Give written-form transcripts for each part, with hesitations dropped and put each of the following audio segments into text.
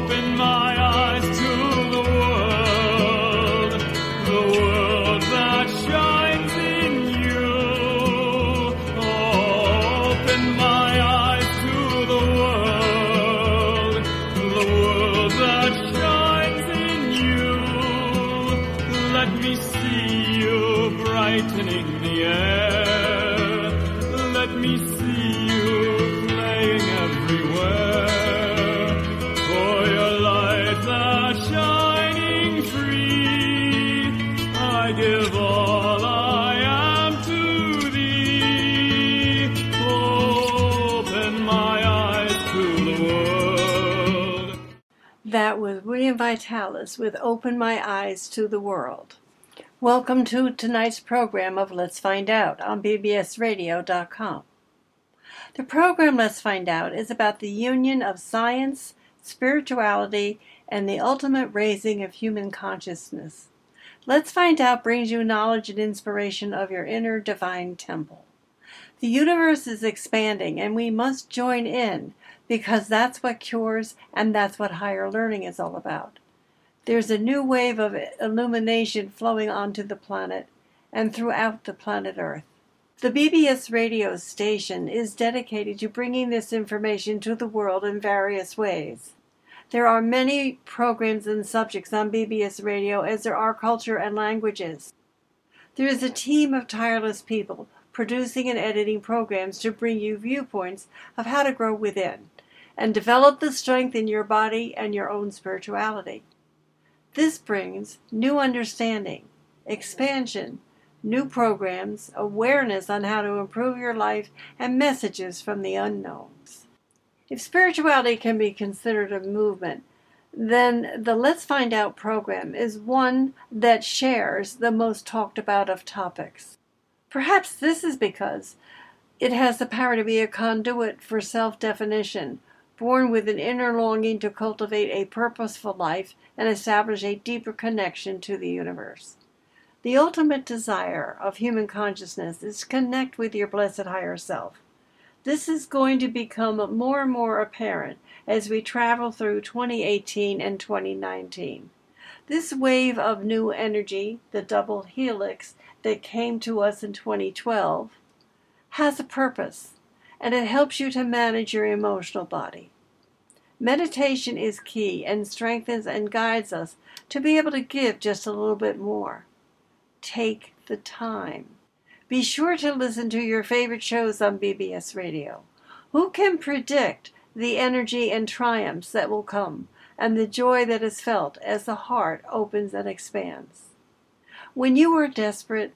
Open my eyes to the world that shines in you. Open my eyes to the world that shines in you. Let me see you brightening the air. Let me see you playing everywhere. For your light that's shining free, I give all I am to thee. Open my eyes to the world. That was William Vitalis with Open My Eyes to the World. Welcome to tonight's program of Let's Find Out on bbsradio.com. The program Let's Find Out is about the union of science, spirituality, and the ultimate raising of human consciousness. Let's Find Out brings you knowledge and inspiration of your inner divine temple. The universe is expanding, and we must join in because that's what cures and that's what higher learning is all about. There's a new wave of illumination flowing onto the planet and throughout the planet Earth. The BBS radio station is dedicated to bringing this information to the world in various ways. There are many programs and subjects on BBS radio as there are culture and languages. There is a team of tireless people producing and editing programs to bring you viewpoints of how to grow within and develop the strength in your body and your own spirituality. This brings new understanding, expansion, new programs, awareness on how to improve your life, and messages from the unknowns. If spirituality can be considered a movement, then the Let's Find Out program is one that shares the most talked about of topics. Perhaps this is because it has the power to be a conduit for self-definition, born with an inner longing to cultivate a purposeful life and establish a deeper connection to the universe. The ultimate desire of human consciousness is to connect with your blessed higher self. This is going to become more and more apparent as we travel through 2018 and 2019. This wave of new energy, the double helix that came to us in 2012, has a purpose, and it helps you to manage your emotional body. Meditation is key and strengthens and guides us to be able to give just a little bit more. Take the time. Be sure to listen to your favorite shows on BBS Radio. Who can predict the energy and triumphs that will come and the joy that is felt as the heart opens and expands? When you are desperate,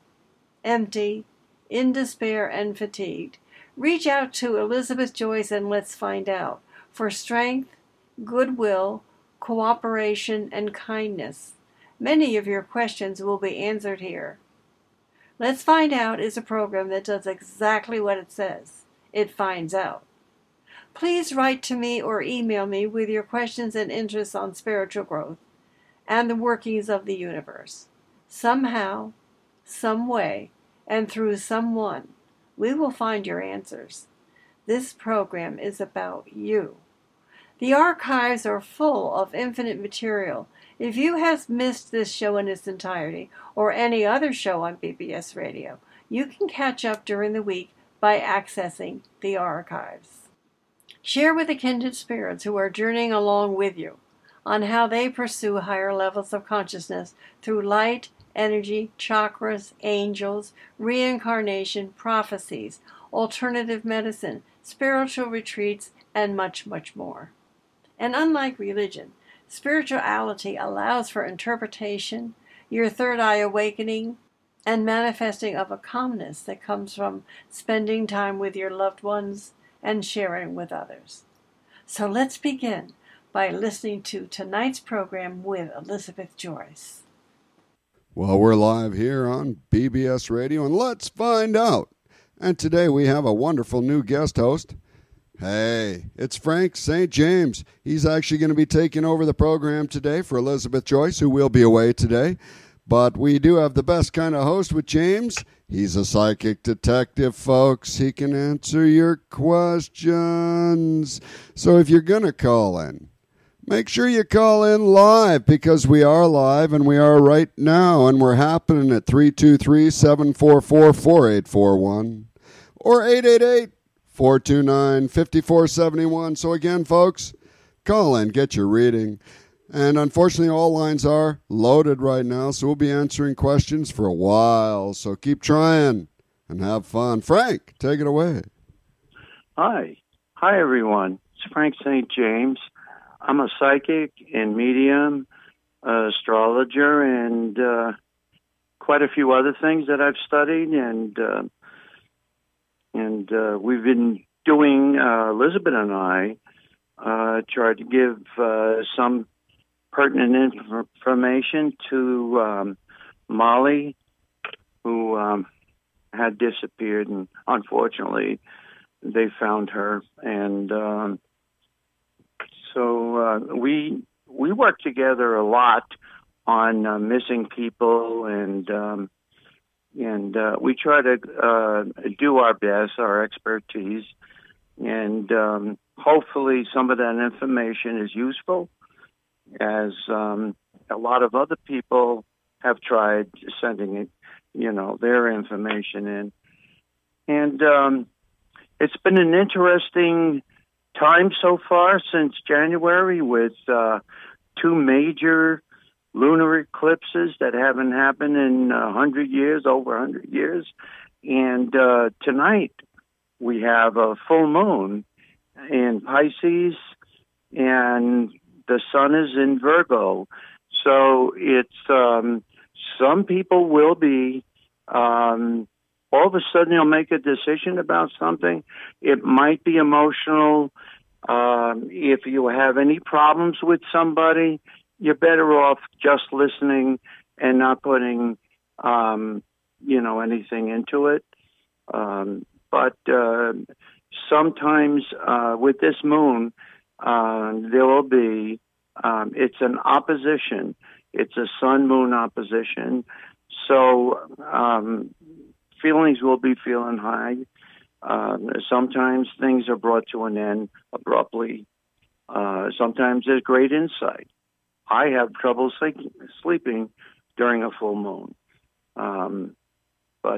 empty, in despair, and fatigued, reach out to Elizabeth Joyce and Let's Find Out for strength, goodwill, cooperation, and kindness. Many of your questions will be answered here. Let's Find Out is a program that does exactly what it says. It finds out. Please write to me or email me with your questions and interests on spiritual growth and the workings of the universe. Somehow, some way, and through someone, we will find your answers. This program is about you. The archives are full of infinite material. If you have missed this show in its entirety, or any other show on BBS Radio, you can catch up during the week by accessing the archives. Share with the kindred spirits who are journeying along with you on how they pursue higher levels of consciousness through light, energy, chakras, angels, reincarnation, prophecies, alternative medicine, spiritual retreats, and much, much more. And unlike religion, spirituality allows for interpretation, your third eye awakening, and manifesting of a calmness that comes from spending time with your loved ones and sharing with others. So let's begin by listening to tonight's program with Elizabeth Joyce. Well, we're live here on BBS Radio, and let's find out. And today we have a wonderful new guest host. Hey, it's Frank St. James. He's actually going to be taking over the program today for Elizabeth Joyce, who will be away today. But we do have the best kind of host with James. He's a psychic detective, folks. He can answer your questions. So if you're going to call in, Make sure you call in live because we are live and we are right now, and we're happening at 323-744-4841 or 888-429-5471. So again, folks, call in, get your reading. And unfortunately, all lines are loaded right now, so we'll be answering questions for a while. So keep trying and have fun. Frank, take it away. Hi, everyone. It's Frank St. James. I'm a psychic and medium, astrologer, and quite a few other things that I've studied. And we've been doing, Elizabeth and I, tried to give some pertinent information to Molly, who had disappeared, and unfortunately, they found her. And so we work together a lot on missing people, and we try to do our best, our expertise, and hopefully some of that information is useful, as a lot of other people have tried sending it, their information in. And it's been an interesting time so far since January, with two major lunar eclipses that haven't happened in 100 years, over 100 years. And tonight we have a full moon in Pisces, and the sun is in Virgo. So it's some people will be all of a sudden you'll make a decision about something. It might be emotional. If you have any problems with somebody, you're better off just listening and not putting, anything into it. But sometimes with this moon, there will be, it's an opposition. It's a sun-moon opposition. So feelings will be feeling high. Sometimes things are brought to an end abruptly. Sometimes there's great insight. I have trouble sleeping during a full moon. But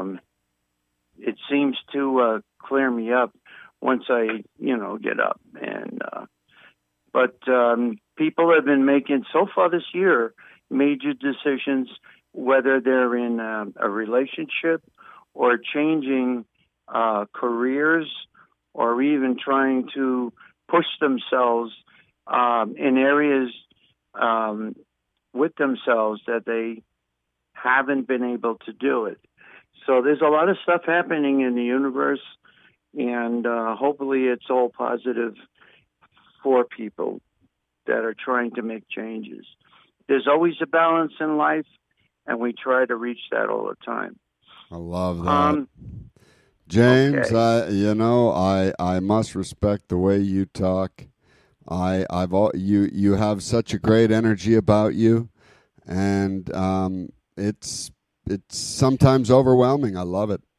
it seems to clear me up once I, get up. And but people have been making, so far this year, major decisions, whether they're in a relationship or changing careers, or even trying to push themselves in areas with themselves that they haven't been able to do it. So there's a lot of stuff happening in the universe, and hopefully it's all positive for people that are trying to make changes. There's always a balance in life, and we try to reach that all the time. I love that. James, okay. I must respect the way you talk. You have such a great energy about you, and it's sometimes overwhelming. I love it.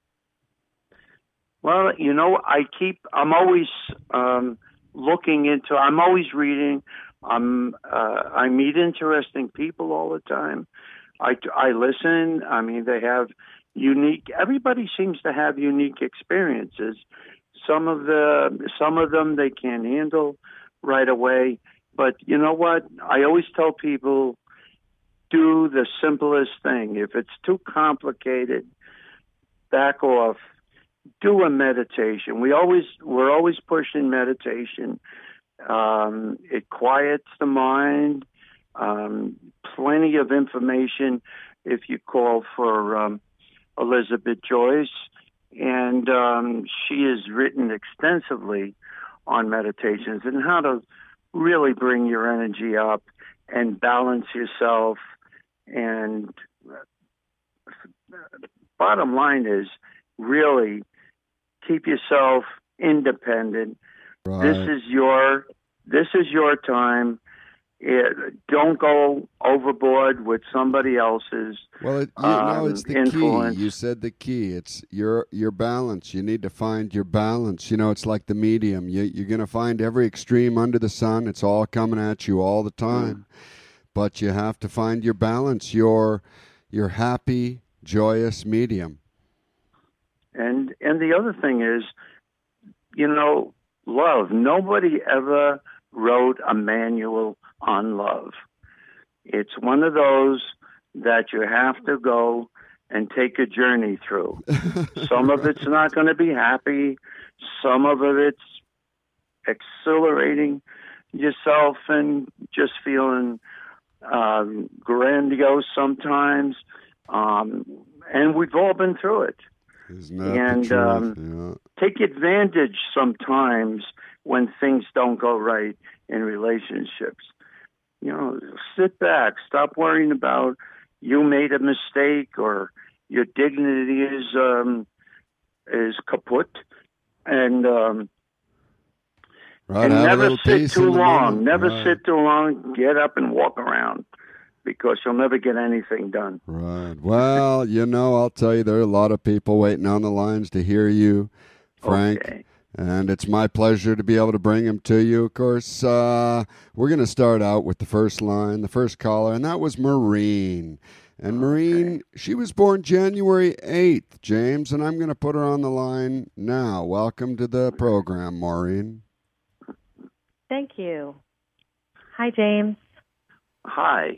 Well, I'm always looking into. I'm always reading. I meet interesting people all the time. I listen. I mean, they have everybody seems to have unique experiences. Some of them they can't handle right away. But you know what? I always tell people, do the simplest thing. If it's too complicated, back off. Do a meditation. We're always pushing meditation. It quiets the mind. Plenty of information if you call for Elizabeth Joyce, and she has written extensively on meditations and how to really bring your energy up and balance yourself. And bottom line is really keep yourself independent. Right. This is your time. don't go overboard with somebody else's it's the influence. key. You said the key. It's your balance. You need to find your balance. It's like the medium. You're going to find every extreme under the sun. It's all coming at you all the time. But you have to find your balance, your happy, joyous medium. And the other thing is, love. Nobody ever wrote a manual on love. It's one of those that you have to go and take a journey through. Some of it's not going to be happy. Some of it's exhilarating yourself and just feeling grandiose sometimes. And we've all been through it. Isn't that the truth? Take advantage sometimes when things don't go right in relationships. Sit back, stop worrying about you made a mistake or your dignity is kaput, and never sit too long. Never sit too long. Get up and walk around, because you'll never get anything done. Right. Well, I'll tell you, there are a lot of people waiting on the lines to hear you, Frank. Okay. And it's my pleasure to be able to bring them to you. Of course, we're going to start out with the first line, the first caller, and that was Maureen. And Maureen, she was born January 8th, James, and I'm going to put her on the line now. Welcome to the program, Maureen. Thank you. Hi, James. Hi.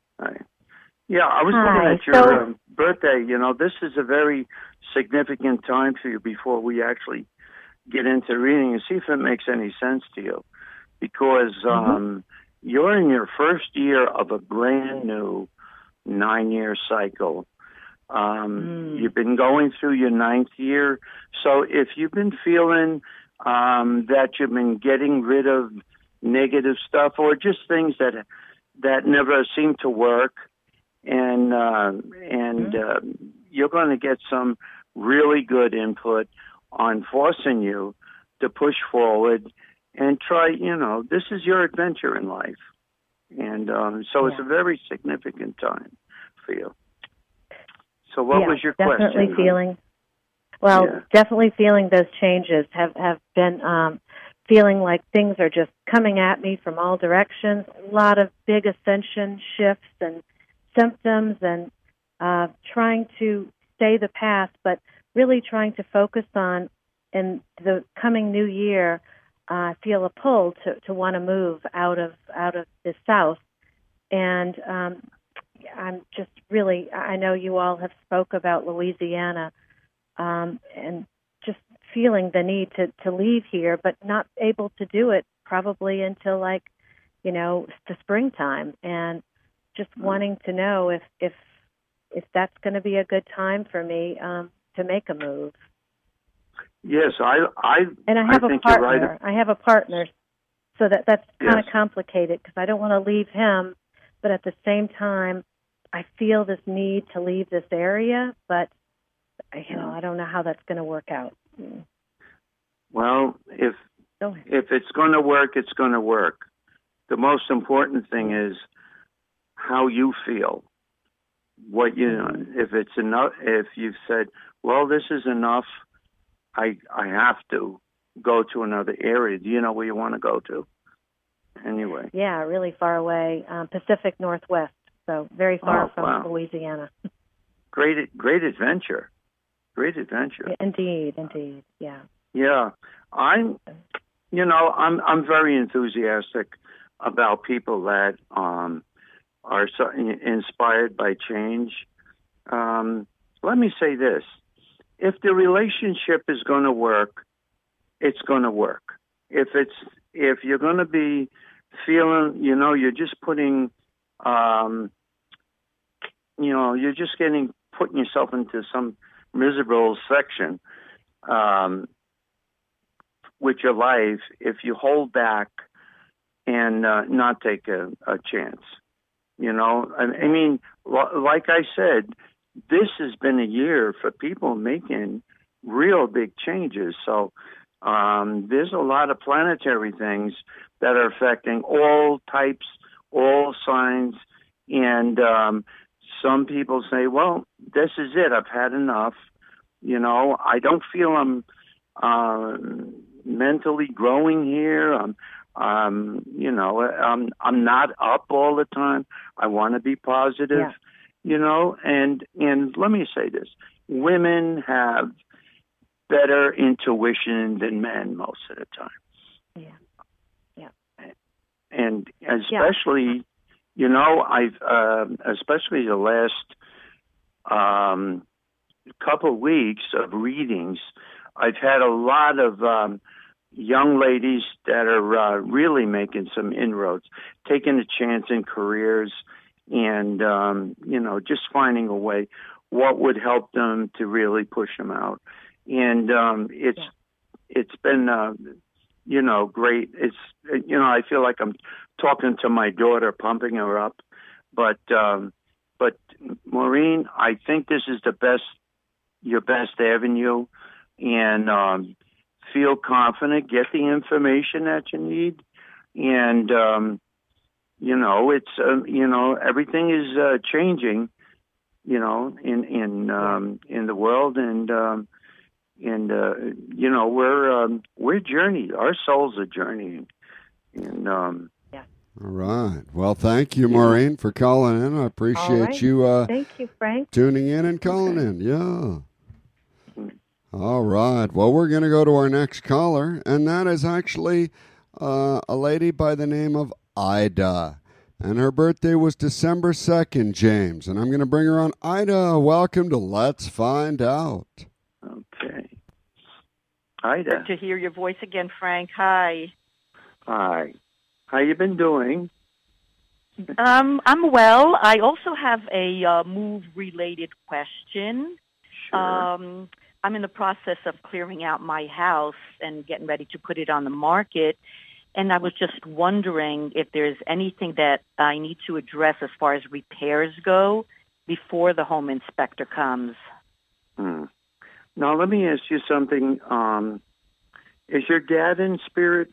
Yeah, I was looking at your birthday. This is a very significant time for you before we actually get into reading and see if it makes any sense to you. Because you're in your first year of a brand new 9-year cycle. You've been going through your 9th year. So if you've been feeling that you've been getting rid of negative stuff or just things that never seem to work, and you're going to get some really good input on forcing you to push forward and try, this is your adventure in life. And so it's a very significant time for you. So what was your question? Definitely feeling those changes have been feeling like things are just coming at me from all directions. A lot of big ascension shifts and symptoms, and trying to stay the path, but really trying to focus on, in the coming new year, I feel a pull to want to move out of the South. And I'm just really, I know you all have spoke about Louisiana, and just feeling the need to leave here, but not able to do it probably until the springtime, and just wanting to know if that's going to be a good time for me to make a move. Yes, I have think a partner. You're right. I have a partner, so that's kind of complicated because I don't want to leave him, but at the same time, I feel this need to leave this area, but I don't know how that's going to work out. Well, if it's going to work, it's going to work. The most important thing is how you feel. If it's enough, if you've said, well, this is enough, I have to go to another area. Do you know where you want to go to? Anyway. Yeah, really far away, Pacific Northwest, so very far from Louisiana. Great adventure. Great adventure. Indeed, yeah. Yeah, I'm very enthusiastic about people that are so inspired by change. Let me say this. If the relationship is going to work, it's going to work. If you're going to be feeling, you're just putting, you're just putting yourself into some miserable section with your life, if you hold back and not take a chance. I mean, like I said, this has been a year for people making real big changes. So there's a lot of planetary things that are affecting all types, all signs. And some people say, well, this is it. I've had enough. You know, I don't feel I'm mentally growing here. You know, I'm not up all the time. I want to be positive. Yeah. You know, and let me say this: women have better intuition than men most of the time. Yeah. And especially, you know, especially the last couple of weeks of readings, I've had a lot of young ladies that are really making some inroads, taking a chance in careers, and you know, just finding a way what would help them to really push them out. And it's been you know, great. It's, you know, I feel like I'm talking to my daughter, pumping her up. But Maureen, I think this is your best avenue, and feel confident, get the information that you need, and you know, it's you know, everything is changing, you know, in the world, and you know, we're journeying. Our souls are journeying, and all right. Well, thank you, Maureen, for calling in. I appreciate you. Thank you, Frank. Tuning in and calling in. Yeah. All right. Well, we're going to go to our next caller, and that is actually a lady by the name of Ida. And her birthday was December 2nd, James. And I'm going to bring her on. Ida, welcome to Let's Find Out. Okay. Ida. Good to hear your voice again, Frank. Hi. Hi. How you been doing? I'm well. I also have a move-related question. Sure. I'm in the process of clearing out my house and getting ready to put it on the market. And I was just wondering if there's anything that I need to address as far as repairs go before the home inspector comes. Now, let me ask you something. Is your dad in spirit?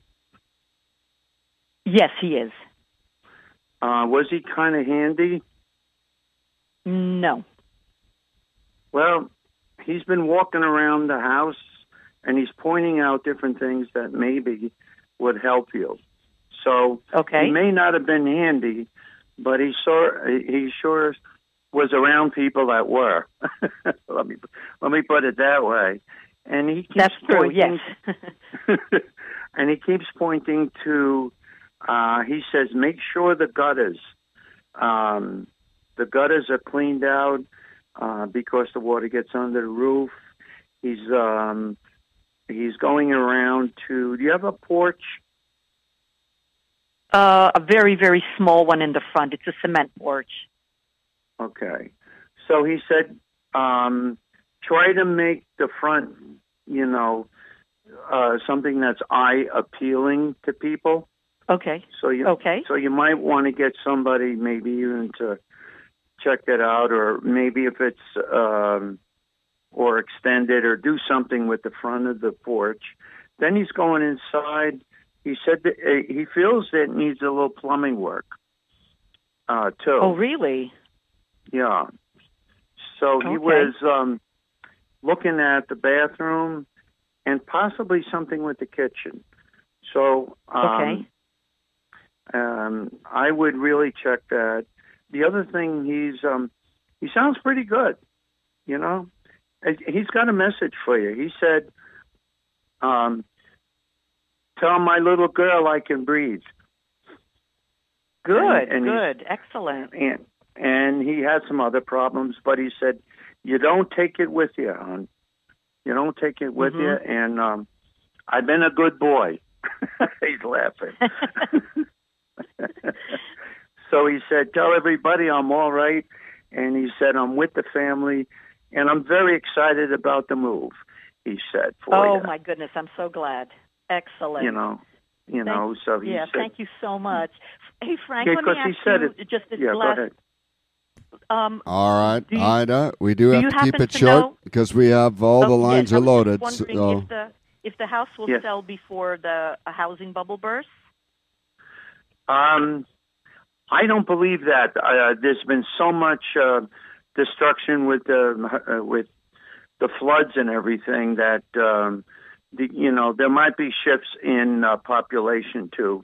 Yes, he is. Was he kind of handy? No. Well, he's been walking around the house, and he's pointing out different things that maybe would help you. So he may not have been handy, but he sure was around people that were. let me put it that way. And he keeps That's true, pointing, yes. and he keeps pointing to, he says, make sure the gutters are cleaned out, because the water gets under the roof. He's going around to, do you have a porch? A very, very small one in the front. It's a cement porch. Okay. So he said, try to make the front, you know, something that's eye appealing to people. Okay. So you might want to get somebody maybe even to check that out, or maybe if it's or extend it or do something with the front of the porch. Then he's going inside. He said that he feels that it needs a little plumbing work too. Oh, really? Yeah. So he was looking at the bathroom and possibly something with the kitchen. So I would really check that. The other thing, he sounds pretty good, you know. He's got a message for you. He said, tell my little girl I can breathe. Good, excellent. And he had some other problems, but he said, you don't take it with you, hon. You don't take it with you. And I've been a good boy. He's laughing. So he said, tell everybody I'm all right. And he said, I'm with the family, and I'm very excited about the move, he said. Oh, my goodness. I'm so glad. Excellent. So he said, thank you so much. Hey, Frank, let me ask you just this last... Go ahead. All right, Ida, we do have to keep it short because we have all the lines are loaded. Just wondering if the house will sell before the housing bubble bursts? I don't believe that. There's been so much destruction with the floods and everything that there might be shifts in population too.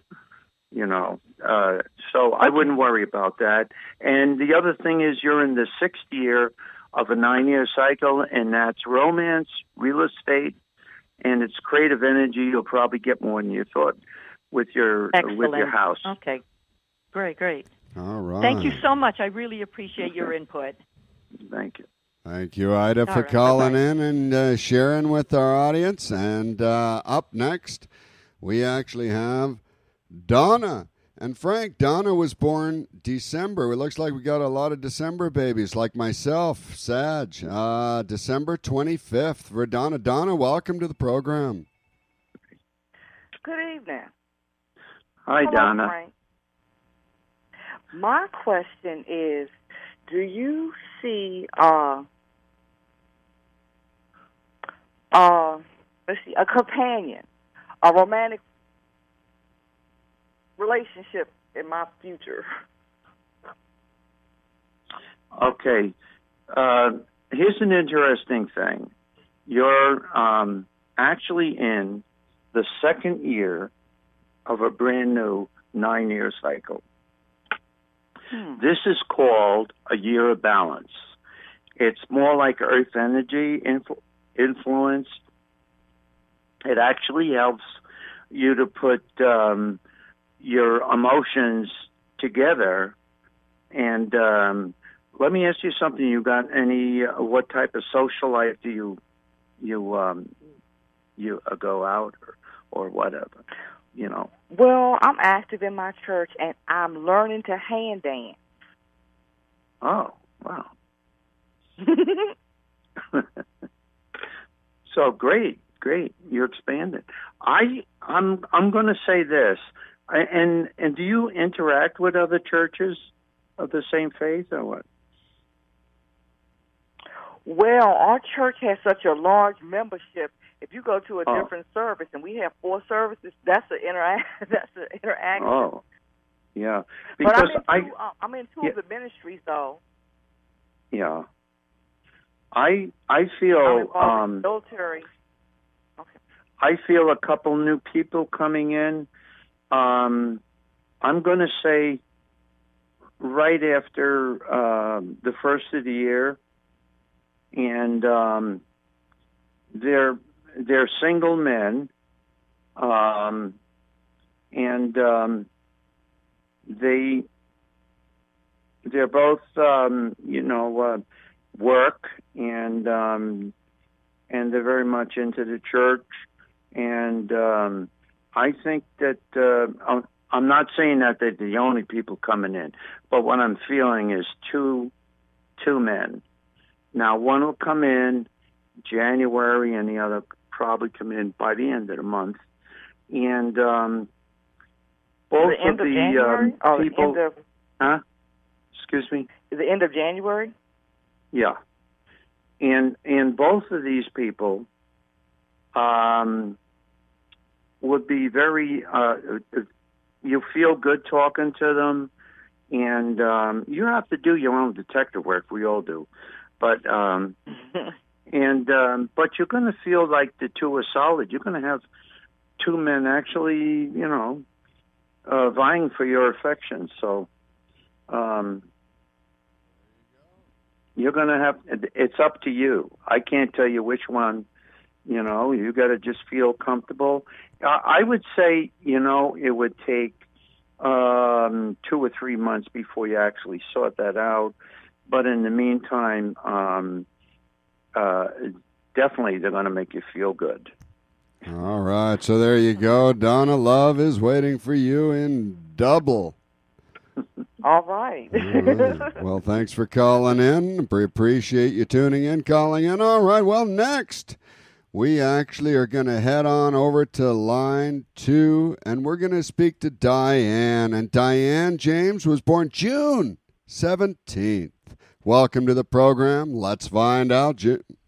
So I wouldn't worry about that. And the other thing is, you're in the 6th year of a 9-year cycle, and that's romance, real estate, and it's creative energy. You'll probably get more than you thought with your house. Okay. Great. All right. Thank you so much. I really appreciate your input. Thank you. Thank you, Ida, for calling in and sharing with our audience. And up next, we actually have Donna. And Frank, Donna was born December. It looks like we got a lot of December babies, like myself, Sag. December 25th for Donna. Donna, welcome to the program. Good evening. Hi, Hello, Donna. Frank. My question is, do you see a companion, a romantic relationship in my future? Okay. Here's an interesting thing. You're actually in the 2nd year of a brand new 9-year cycle. This is called a year of balance. It's more like earth energy influence. It actually helps you to put your emotions together. And let me ask you something. You got what type of social life do you go out or whatever? Well, I'm active in my church, and I'm learning to hand dance. Oh, wow. So great. You're expanding. I'm going to say this, and do you interact with other churches of the same faith or what? Well, our church has such a large membership. If you go to a different service, and we have 4 services, that's an interaction. Oh, yeah. Because but I'm in two of the ministries, though. Yeah. I feel I'm involved in military. Okay. I feel a couple new people coming in. I'm going to say right after the first of the year, and they're single men, and they're both work, and they're very much into the church, and I think that I'm not saying that they're the only people coming in, but what I'm feeling is two men. Now, one will come in January, and the other probably come in by the end of the month. And both the end of of January? people... The end of, huh? Excuse me? The end of January? Yeah. And both of these people would be very... you feel good talking to them, and you have to do your own detective work. We all do. But... but you're going to feel like the two are solid. You're going to have two men actually, vying for your affection. So you're going to have, it's up to you. I can't tell you which one, you got to just feel comfortable. I would say, it would take 2 or 3 months before you actually sort that out. But in the meantime, definitely they're going to make you feel good. All right, so there you go. Donna, love is waiting for you in double. All right. All right. Well, thanks for calling in. We appreciate you tuning in, calling in. All right, well, next, we actually are going to head on over to line 2, and we're going to speak to Diane. And Diane James was born June 17th. Welcome to the program. Let's find out.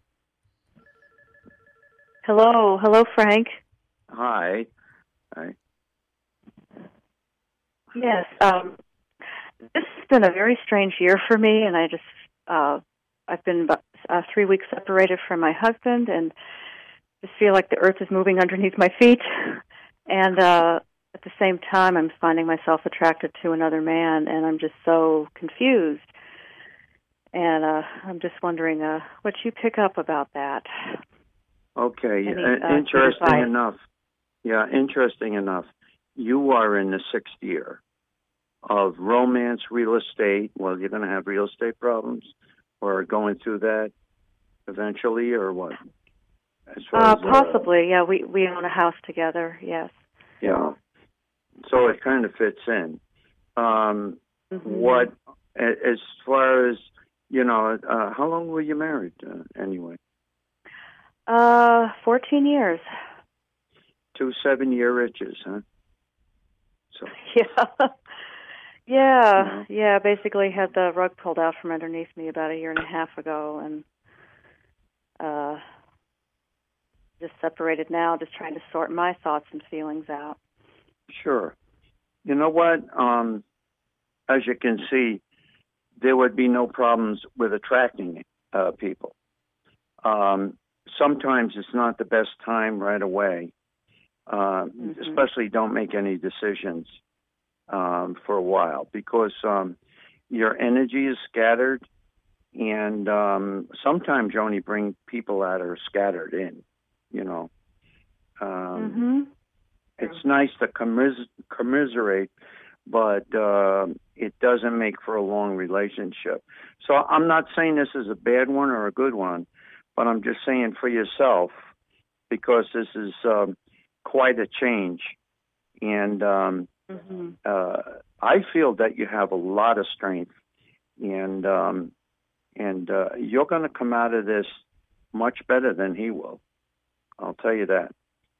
Hello, Frank. Hi. Yes. This has been a very strange year for me, and I've been about 3 weeks separated from my husband, and just feel like the earth is moving underneath my feet. And at the same time, I'm finding myself attracted to another man, and I'm just so confused. And I'm just wondering what you pick up about that. Okay, interesting enough. Yeah, interesting enough. You are in the 6th year of romance, real estate. Well, you're going to have real estate problems, or going through that eventually, or what? As far as, possibly, yeah. We own a house together. Yes. Yeah. So it kind of fits in. What, as far as, how long were you married anyway? 14 years. 2 7-year itches, huh? So. Yeah. Basically had the rug pulled out from underneath me about 1.5 years ago, and just separated now, just trying to sort my thoughts and feelings out. Sure. You know what? As you can see, there would be no problems with attracting people. Sometimes it's not the best time right away. Especially don't make any decisions for a while, because your energy is scattered, and sometimes you only bring people that are scattered in, It's nice to commiserate, but it doesn't make for a long relationship. So I'm not saying this is a bad one or a good one, but I'm just saying for yourself, because this is quite a change. And I feel that you have a lot of strength, and you're going to come out of this much better than he will. I'll tell you that.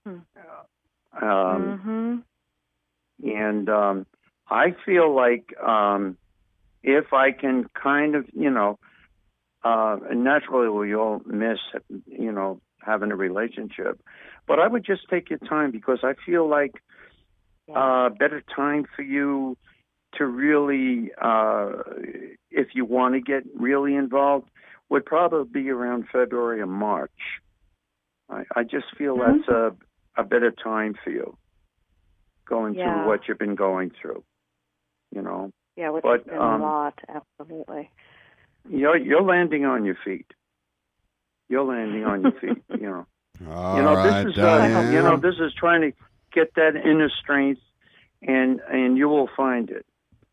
And I feel like if I can kind of, naturally we all miss, having a relationship, but I would just take your time, because I feel like better time for you to really, if you want to get really involved, would probably be around February or March. I just feel that's a better time for you, going through what you've been going through, Yeah, which has been a lot, absolutely. You're landing on your feet. You're landing on your feet, All right, this is this is trying to get that inner strength, and you will find it,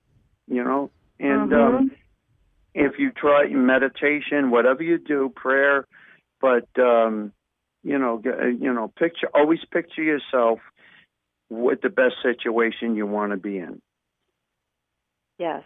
and if you try meditation, whatever you do, prayer, but always picture yourself with the best situation you want to be in. Yes.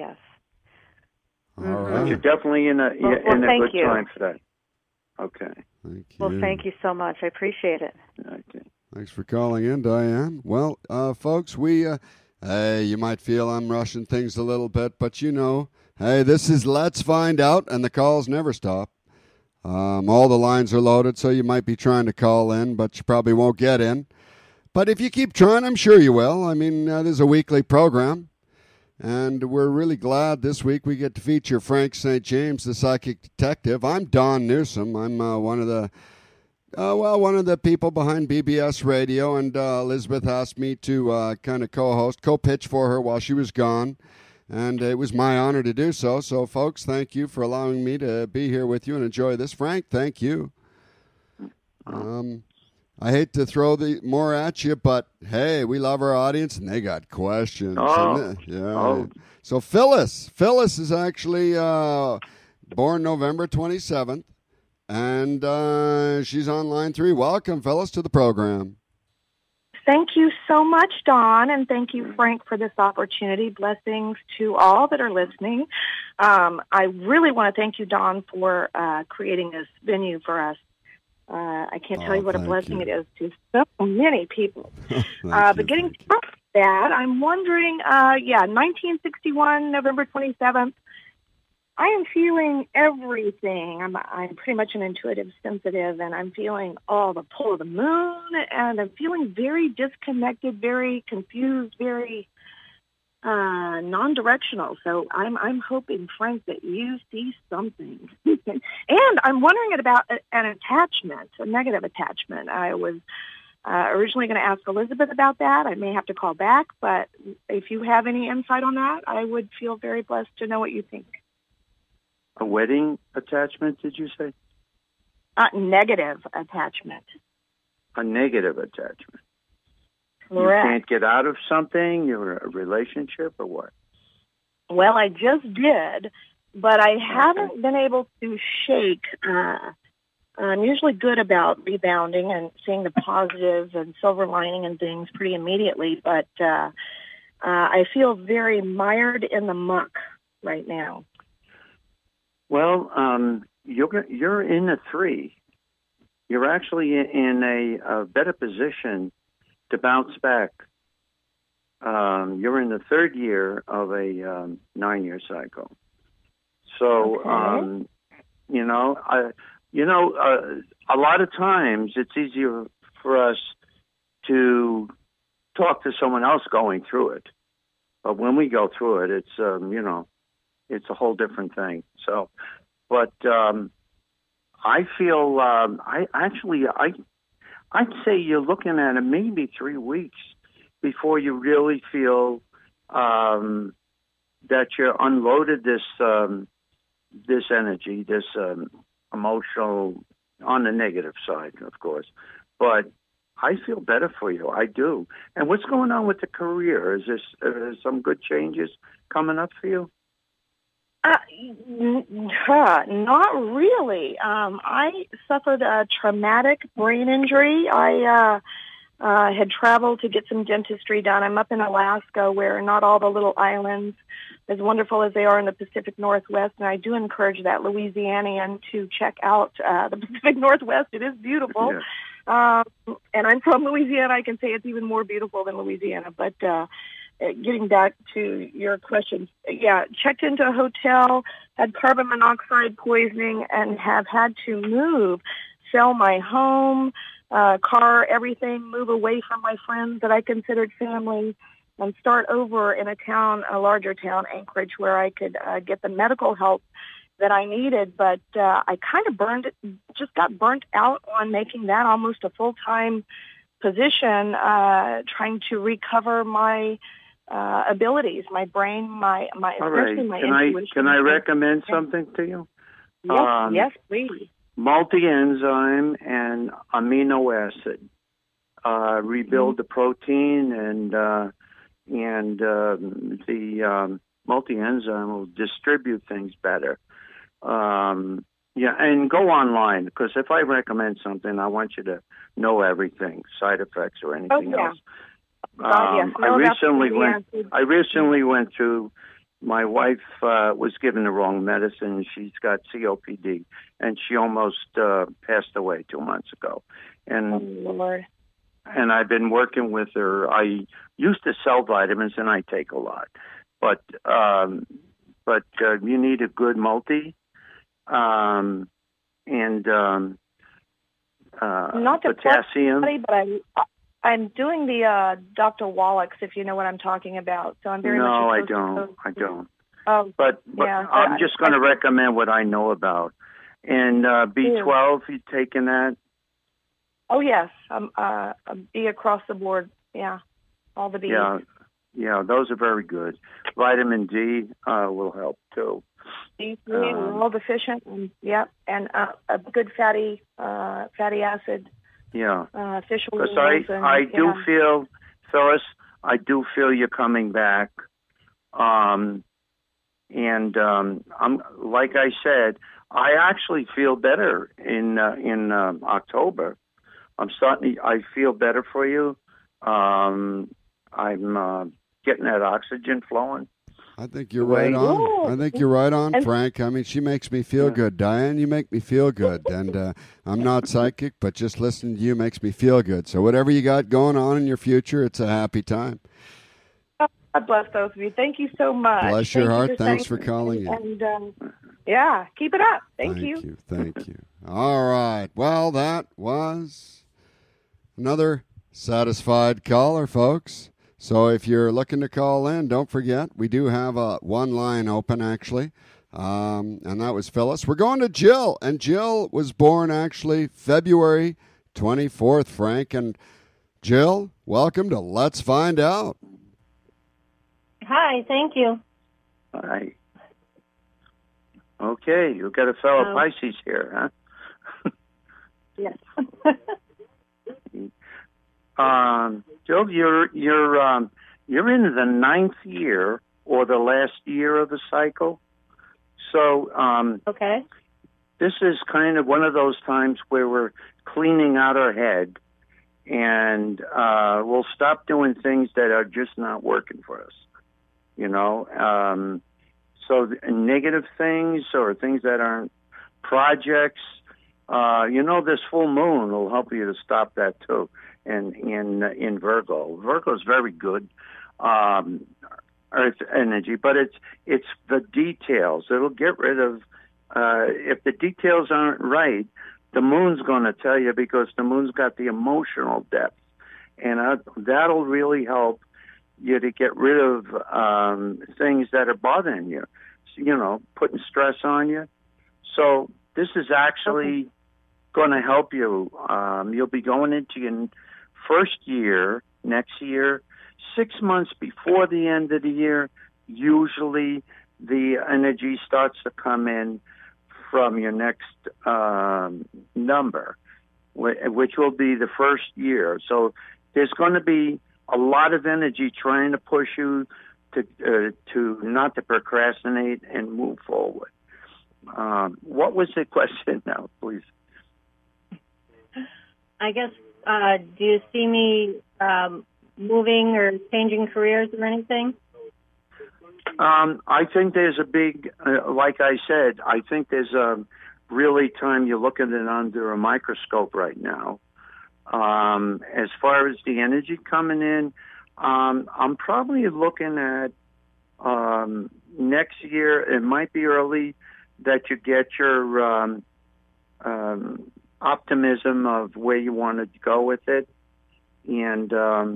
All right. You're definitely in a good time for that. Okay. Thank you. Well, thank you so much. I appreciate it. Okay. Thanks for calling in, Diane. Well, folks, you might feel I'm rushing things a little bit, but hey, this is Let's Find Out, and the calls never stop. All the lines are loaded, so you might be trying to call in, but you probably won't get in. But if you keep trying, I'm sure you will. I mean, this is a weekly program, and we're really glad this week we get to feature Frank St. James, the psychic detective. I'm Don Newsom. I'm one of the people behind BBS Radio, and Elizabeth asked me to kind of co-pitch for her while she was gone. And it was my honor to do so. So, folks, thank you for allowing me to be here with you and enjoy this. Frank, thank you. I hate to throw more at you, but, hey, we love our audience, and they got questions. So, Phyllis is actually born November 27th, and she's on line 3. Welcome, Phyllis, to the program. Thank you so much, Don, and thank you, Frank, for this opportunity. Blessings to all that are listening. I really want to thank you, Don, for creating this venue for us. I can't tell you what a blessing it is to so many people. But getting past that, I'm wondering, 1961, November 27th, I am feeling everything. I'm pretty much an intuitive sensitive, and I'm feeling all the pull of the moon, and I'm feeling very disconnected, very confused, very non-directional. So I'm hoping, Frank, that you see something. And I'm wondering about an attachment, a negative attachment. I was originally going to ask Elizabeth about that. I may have to call back, but if you have any insight on that, I would feel very blessed to know what you think. A wedding attachment, did you say? Negative attachment. A negative attachment. Correct. You can't get out of something, you're a relationship, or what? Well, I just did, but I haven't been able to shake. I'm usually good about rebounding and seeing the positive and silver lining and things pretty immediately, but I feel very mired in the muck right now. Well, you're in a 3. You're actually in a better position to bounce back. You're in the 3rd year of a 9-year cycle. So, Okay. A lot of times it's easier for us to talk to someone else going through it. But when we go through it, it's, it's a whole different thing. So, but I feel, I'd say you're looking at it maybe 3 weeks before you really feel that you unloaded this energy, this emotional, on the negative side, of course. But I feel better for you. I do. And what's going on with the career? Is this some good changes coming up for you? Not really. I suffered a traumatic brain injury. I had traveled to get some dentistry done. I'm up in Alaska, where not all the little islands, as wonderful as they are in the Pacific Northwest, and I do encourage that Louisianian to check out the Pacific Northwest. It is beautiful. Yeah. And I'm from Louisiana. I can say it's even more beautiful than Louisiana. But getting back to your question, yeah, checked into a hotel, had carbon monoxide poisoning, and have had to move, sell my home, car, everything, move away from my friends that I considered family, and start over in a larger town, Anchorage, where I could get the medical help that I needed. But I kind of got burnt out on making that almost a full-time position, trying to recover my abilities, my brain, especially my intuition. Can I recommend something to you? Yes, please. Multi-enzyme and amino acid rebuild the protein, and the multi-enzyme will distribute things better. And go online, because if I recommend something, I want you to know everything, side effects or anything else. Yes. I recently went through. My wife was given the wrong medicine. She's got COPD, and she almost passed away 2 months ago. And oh, Lord. And I've been working with her. I used to sell vitamins, and I take a lot, but you need a good multi, and not potassium. But I'm doing the Dr. Wallach's, if you know what I'm talking about. So I'm very much. No, I don't. Oh, but yeah, I'm just going to recommend what I know about. And B12, you taking that? Oh yes, B across the board. Yeah, all the Bs. Yeah, those are very good. Vitamin D will help too. D3, we're all deficient, and and a good fatty acid. Yeah, fish oil. Because I do feel, Phyllis, you're coming back. I'm like I said, I actually feel better in October. I feel better for you. I'm getting that oxygen flowing. I think you're right on. I think you're right on, Frank. I mean, she makes me feel good. Diane, you make me feel good. And I'm not psychic, but just listening to you makes me feel good. So whatever you got going on in your future, it's a happy time. God bless both of you. Thank you so much. Bless your heart. Thanks for calling in. And keep it up. Thank you. Thank you. All right. Well, that was another satisfied caller, folks. So if you're looking to call in, don't forget, we do have one line open, actually, and that was Phyllis. We're going to Jill, and Jill was born, actually, February 24th, Frank. And Jill, welcome to Let's Find Out. Hi, thank you. Hi. Okay, you've got a fellow Pisces here, huh? Yes. Jill, you're in the 9th year or the last year of the cycle. So okay. This is kind of one of those times where we're cleaning out our head, and we'll stop doing things that are just not working for us. You know, so negative things or things that aren't projects. This full moon will help you to stop that too. And in Virgo, Virgo is very good Earth energy, but it's the details. It'll get rid of if the details aren't right. The moon's going to tell you, because the moon's got the emotional depth, and that'll really help you to get rid of things that are bothering you. Putting stress on you. So this is actually going to help you. You'll be going into your first year next year, 6 months before the end of the year. Usually the energy starts to come in from your next number, which will be the first year. So there's going to be a lot of energy trying to push you to not to procrastinate and move forward. What was the question now, please? I guess, do you see me moving or changing careers or anything? I think there's a big, like I said, I think there's a really time you're looking at it under a microscope right now. As far as the energy coming in, I'm probably looking at next year. It might be early that you get your optimism of where you want to go with it. And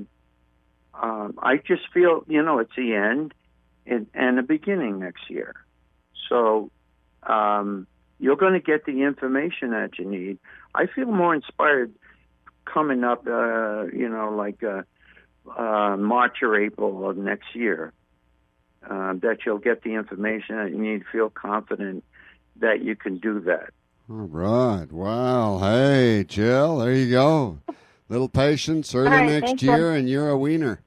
I just feel, it's the end and the beginning next year. So you're going to get the information that you need. I feel more inspired coming up, like March or April of next year, that you'll get the information that you need to feel confident that you can do that. All right. Wow. Hey, Jill, there you go. Little patience early next year, and you're a wiener.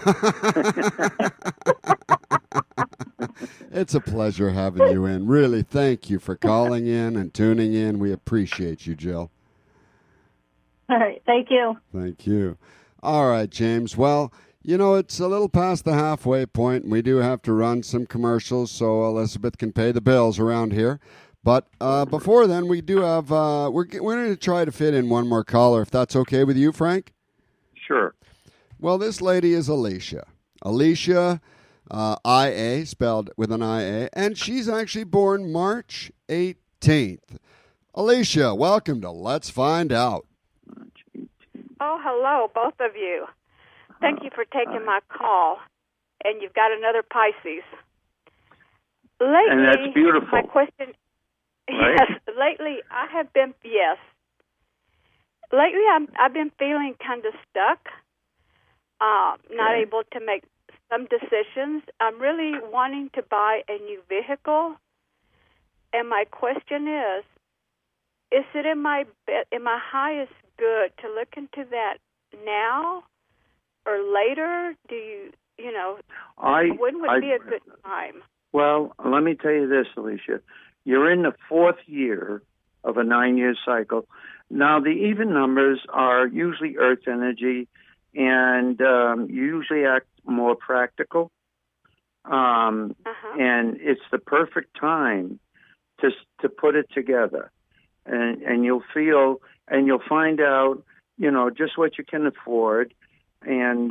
It's a pleasure having you in. Really, thank you for calling in and tuning in. We appreciate you, Jill. All right. Thank you. Thank you. All right, James. Well, it's a little past the halfway point, and we do have to run some commercials so Elizabeth can pay the bills around here. But before then, we do have, we're going to try to fit in one more caller, if that's okay with you, Frank? Sure. Well, this lady is Alicia. Alicia, I-A, spelled with an I-A, and she's actually born March 18th. Alicia, welcome to Let's Find Out. Oh, hello, both of you. Thank you for taking my call. And you've got another Pisces. Lately, and that's beautiful. My question, right? Yes, lately I have been, yes. Lately I've been feeling kind of stuck, not able to make some decisions. I'm really wanting to buy a new vehicle. And my question is it in my highest good to look into that now or later? Do when would be a good time? Well, let me tell you this, Alicia. You're in the 4th year of a 9-year cycle. Now, the even numbers are usually Earth energy, and you usually act more practical. And it's the perfect time to put it together. And you'll feel, and you'll find out, just what you can afford. And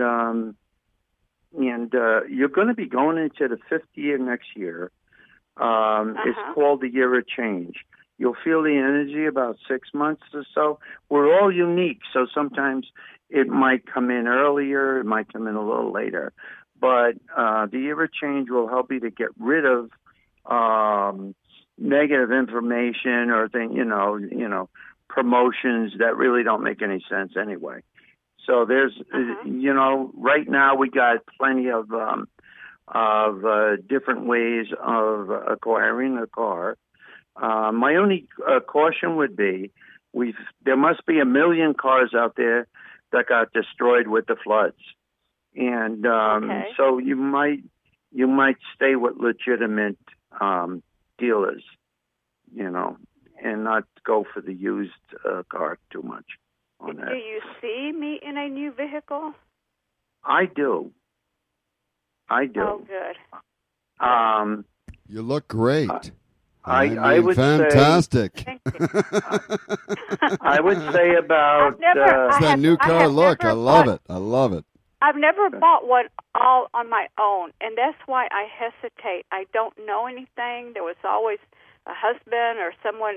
you're going to be going into the 5th year next year. It's called the year of change. You'll feel the energy about 6 months or so. We're all unique, so sometimes it might come in earlier, it might come in a little later. But the year of change will help you to get rid of negative information or promotions that really don't make any sense anyway. So there's, right now we got plenty of different ways of acquiring a car. My only caution would be, there must be 1 million cars out there that got destroyed with the floods, and so you might stay with legitimate dealers, and not go for the used car too much. On that. Do you see me in a new vehicle? I do. Oh, good. You look great. I would fantastic. Thank you. I would say about it's that new car look. I love it. I love it. I've never bought one all on my own, and that's why I hesitate. I don't know anything. There was always a husband or someone,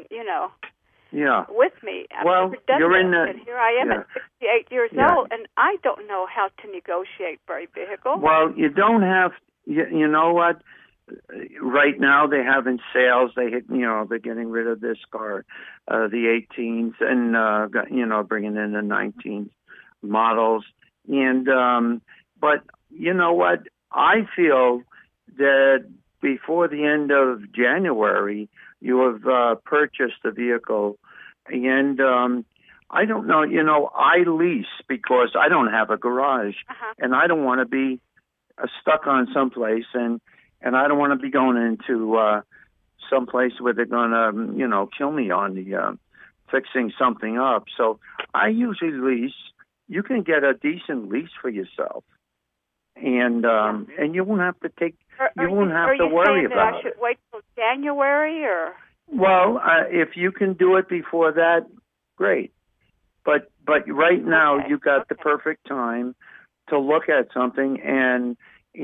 with me. I've never done you're this, in the, and here I am at 68 years old, and I don't know how to negotiate for a vehicle. Well, you don't have. You know what? Right now they have in sales. They're getting rid of this car, the 18s, and bringing in the 19 models. And but you know what? I feel that before the end of January, you have purchased a vehicle, and I don't know. I lease because I don't have a garage, and I don't want to be stuck on someplace, and I don't want to be going into someplace where they're going to, kill me on the fixing something up. So I usually lease. You can get a decent lease for yourself, and you won't have to take. You won't have to worry about it. I should wait till January, or? Well, if you can do it before that, great. But right now you got the perfect time to look at something, and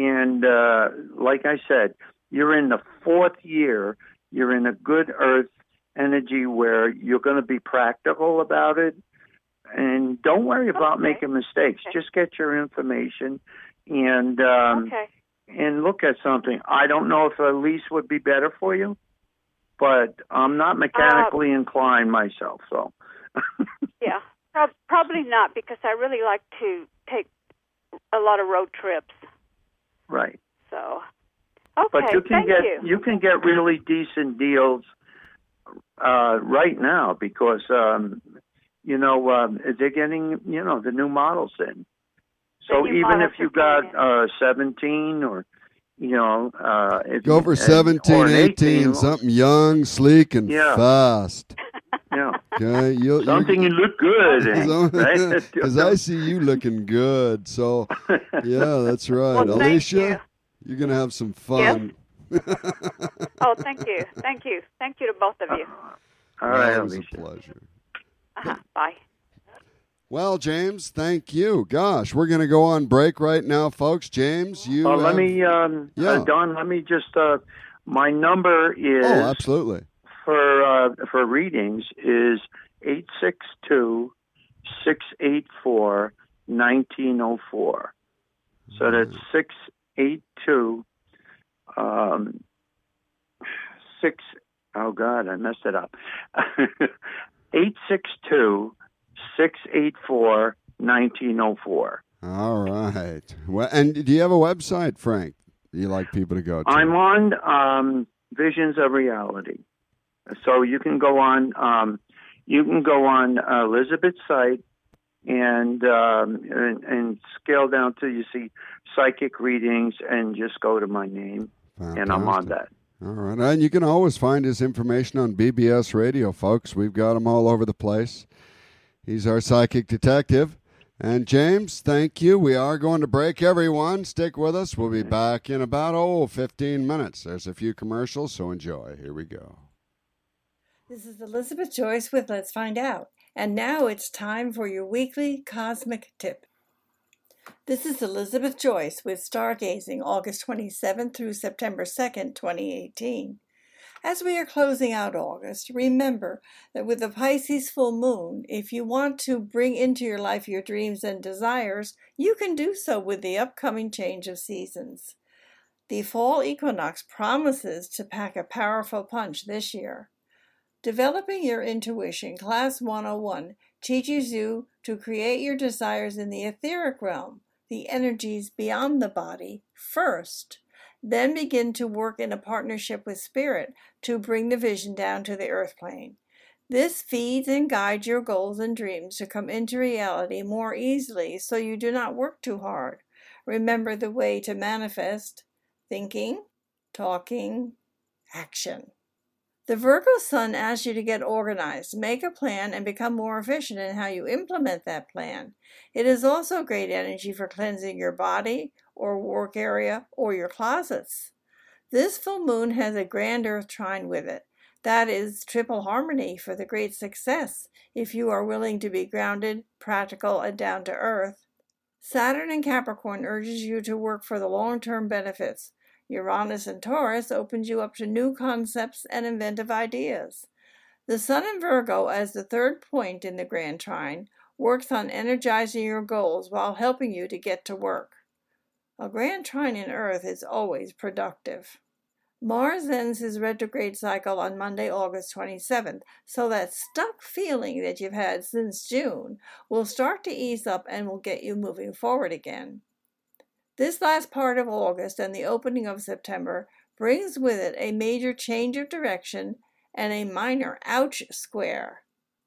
like I said, you're in the 4th year. You're in a good earth energy where you're going to be practical about it, and don't worry about making mistakes. Just get your information and look at something. I don't know if a lease would be better for you, but I'm not mechanically inclined myself, so. Yeah, probably not, because I really like to take a lot of road trips. Right. So, okay, but you can get really decent deals right now because they're getting the new models in. So even if you got 17 or go for 17, 18, something young, sleek, and fast. Yeah. Okay, you look good, right? Because I see you looking good. So, yeah, that's right. Well, Alicia, you're going to have some fun. Yes. Oh, thank you. Thank you. Thank you to both of you. All right, it was Alicia. a pleasure. Bye. Well, James, thank you. Gosh, we're going to go on break right now, folks. James, you let me, Don, let me just, my number is... Oh, absolutely. For readings is 862-684-1904. So that's 682 6. Oh God, I messed it up. 862-684-1904. All right. Well, and do you have a website, Frank? You like people to go to? I'm on Visions of Reality. So you can go on Elizabeth's site and scale down till you see psychic readings and just go to my name. Fantastic. And I'm on that. All right. And you can always find his information on BBS Radio, folks. We've got him all over the place. He's our psychic detective. And James, thank you. We are going to break, everyone. Stick with us. We'll be back in about 15 minutes. There's a few commercials, so enjoy. Here we go. This is Elizabeth Joyce with Let's Find Out. And now it's time for your weekly cosmic tip. This is Elizabeth Joyce with Stargazing, August 27th through September 2nd, 2018. As we are closing out August, remember that with the Pisces full moon, if you want to bring into your life your dreams and desires, you can do so with the upcoming change of seasons. The fall equinox promises to pack a powerful punch this year. Developing your intuition, Class 101, teaches you to create your desires in the etheric realm, the energies beyond the body, first. Then begin to work in a partnership with Spirit to bring the vision down to the earth plane. This feeds and guides your goals and dreams to come into reality more easily so you do not work too hard. Remember the way to manifest: thinking, talking, action. The Virgo Sun asks you to get organized, make a plan, and become more efficient in how you implement that plan. It is also great energy for cleansing your body or work area or your closets. This full moon has a grand earth trine with it. That is triple harmony for the great success if you are willing to be grounded, practical, and down to earth. Saturn in Capricorn urges you to work for the long-term benefits. Uranus and Taurus opens you up to new concepts and inventive ideas. The Sun in Virgo, as the third point in the Grand Trine, works on energizing your goals while helping you to get to work. A Grand Trine in Earth is always productive. Mars ends his retrograde cycle on Monday, August 27th, so that stuck feeling that you've had since June will start to ease up and will get you moving forward again. This last part of August and the opening of September brings with it a major change of direction and a minor ouch square.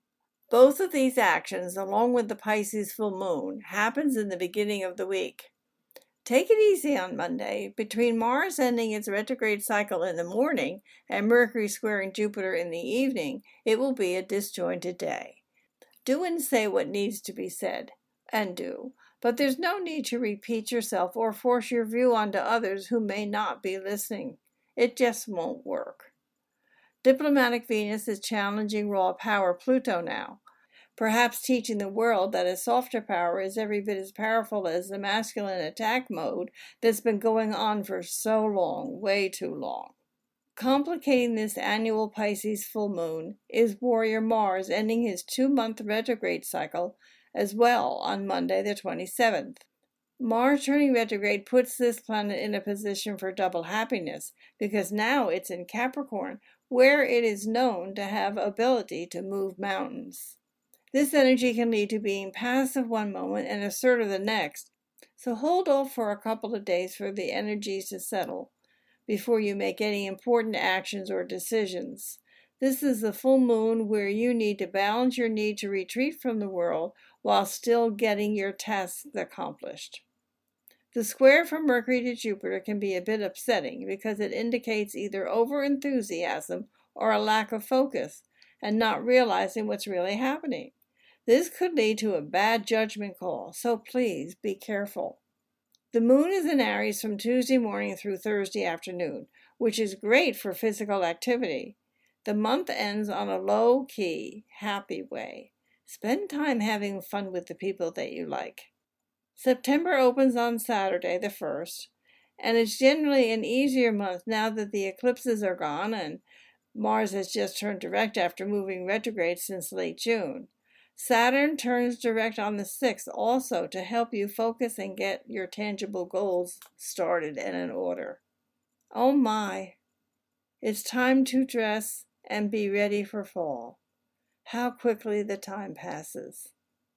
Both of these actions, along with the Pisces full moon, happens in the beginning of the week. Take it easy on Monday. Between Mars ending its retrograde cycle in the morning and Mercury squaring Jupiter in the evening, it will be a disjointed day. Do and say what needs to be said, and do. But there's no need to repeat yourself or force your view onto others who may not be listening. It just won't work. Diplomatic Venus is challenging raw power Pluto now, perhaps teaching the world that a softer power is every bit as powerful as the masculine attack mode that's been going on for so long, way too long. Complicating this annual Pisces full moon is warrior Mars ending his 2-month retrograde cycle as well on Monday the 27th. Mars turning retrograde puts this planet in a position for double happiness because now it's in Capricorn, where it is known to have ability to move mountains. This energy can lead to being passive one moment and assertive the next, so hold off for a couple of days for the energies to settle before you make any important actions or decisions. This is the full moon where you need to balance your need to retreat from the world while still getting your tasks accomplished. The square from Mercury to Jupiter can be a bit upsetting because it indicates either over-enthusiasm or a lack of focus and not realizing what's really happening. This could lead to a bad judgment call, so please be careful. The moon is in Aries from Tuesday morning through Thursday afternoon, which is great for physical activity. The month ends on a low-key, happy way. Spend time having fun with the people that you like. September opens on Saturday the 1st, and it's generally an easier month now that the eclipses are gone and Mars has just turned direct after moving retrograde since late June. Saturn turns direct on the 6th also to help you focus and get your tangible goals started and in order. Oh my, it's time to dress and be ready for fall. How quickly the time passes.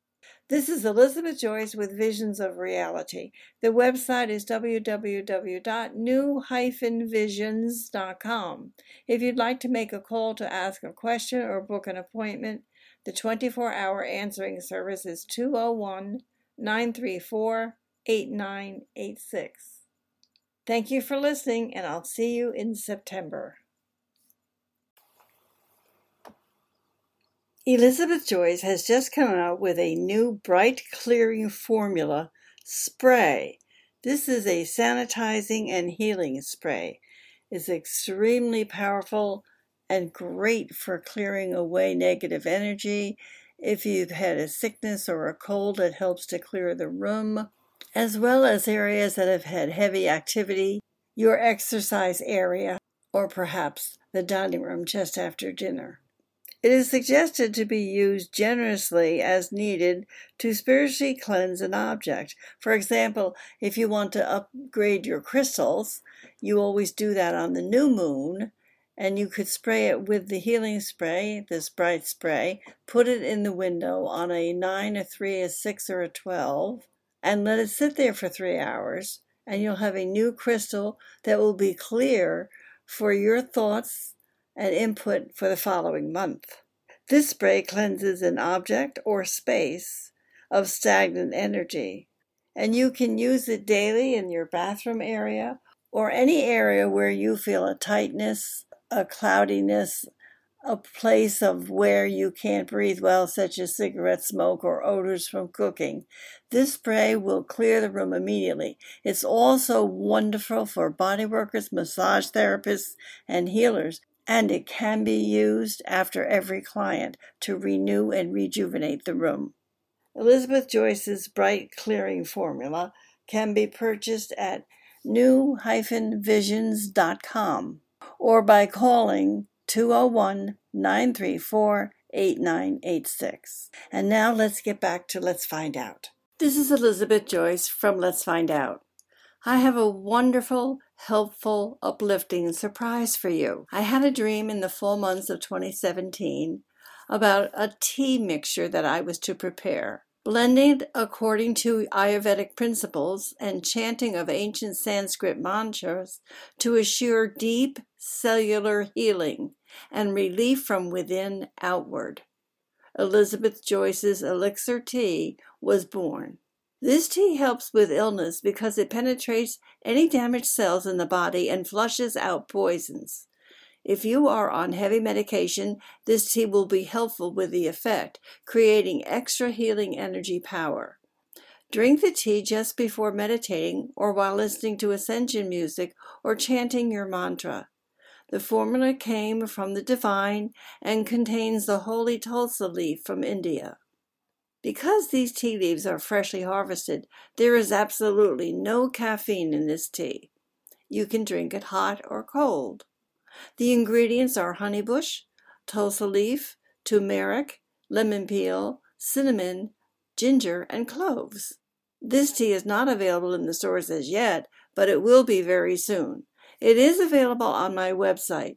This is Elizabeth Joyce with Visions of Reality. The website is www.new-visions.com. If you'd like to make a call to ask a question or book an appointment, the 24-hour answering service is 201-934-8986. Thank you for listening, and I'll see you in September. Elizabeth Joyce has just come out with a new bright clearing formula spray. This is a sanitizing and healing spray. It's extremely powerful and great for clearing away negative energy. If you've had a sickness or a cold, it helps to clear the room, as well as areas that have had heavy activity, your exercise area, or perhaps the dining room just after dinner. It is suggested to be used generously as needed to spiritually cleanse an object. For example, if you want to upgrade your crystals, you always do that on the new moon, and you could spray it with the healing spray, this bright spray, put it in the window on a 9, a 3, a 6, or a 12, and let it sit there for 3 hours, and you'll have a new crystal that will be clear for your thoughts and input for the following month. This spray cleanses an object or space of stagnant energy, and you can use it daily in your bathroom area or any area where you feel a tightness, a cloudiness, a place of where you can't breathe well, such as cigarette smoke or odors from cooking. This spray will clear the room immediately. It's also wonderful for body workers, massage therapists, and healers, and it can be used after every client to renew and rejuvenate the room. Elizabeth Joyce's Bright Clearing Formula can be purchased at new-visions.com or by calling 201-934-8986. And now let's get back to Let's Find Out. This is Elizabeth Joyce from Let's Find Out. I have a wonderful, helpful, uplifting surprise for you. I had a dream in the fall months of 2017 about a tea mixture that I was to prepare. Blended according to Ayurvedic principles and chanting of ancient Sanskrit mantras to assure deep cellular healing and relief from within outward. Elizabeth Joyce's Elixir Tea was born. This tea helps with illness because it penetrates any damaged cells in the body and flushes out poisons. If you are on heavy medication, this tea will be helpful with the effect, creating extra healing energy power. Drink the tea just before meditating or while listening to ascension music or chanting your mantra. The formula came from the divine and contains the holy tulsi leaf from India. Because these tea leaves are freshly harvested, there is absolutely no caffeine in this tea. You can drink it hot or cold. The ingredients are honeybush, tulsi leaf, turmeric, lemon peel, cinnamon, ginger, and cloves. This tea is not available in the stores as yet, but it will be very soon. It is available on my website,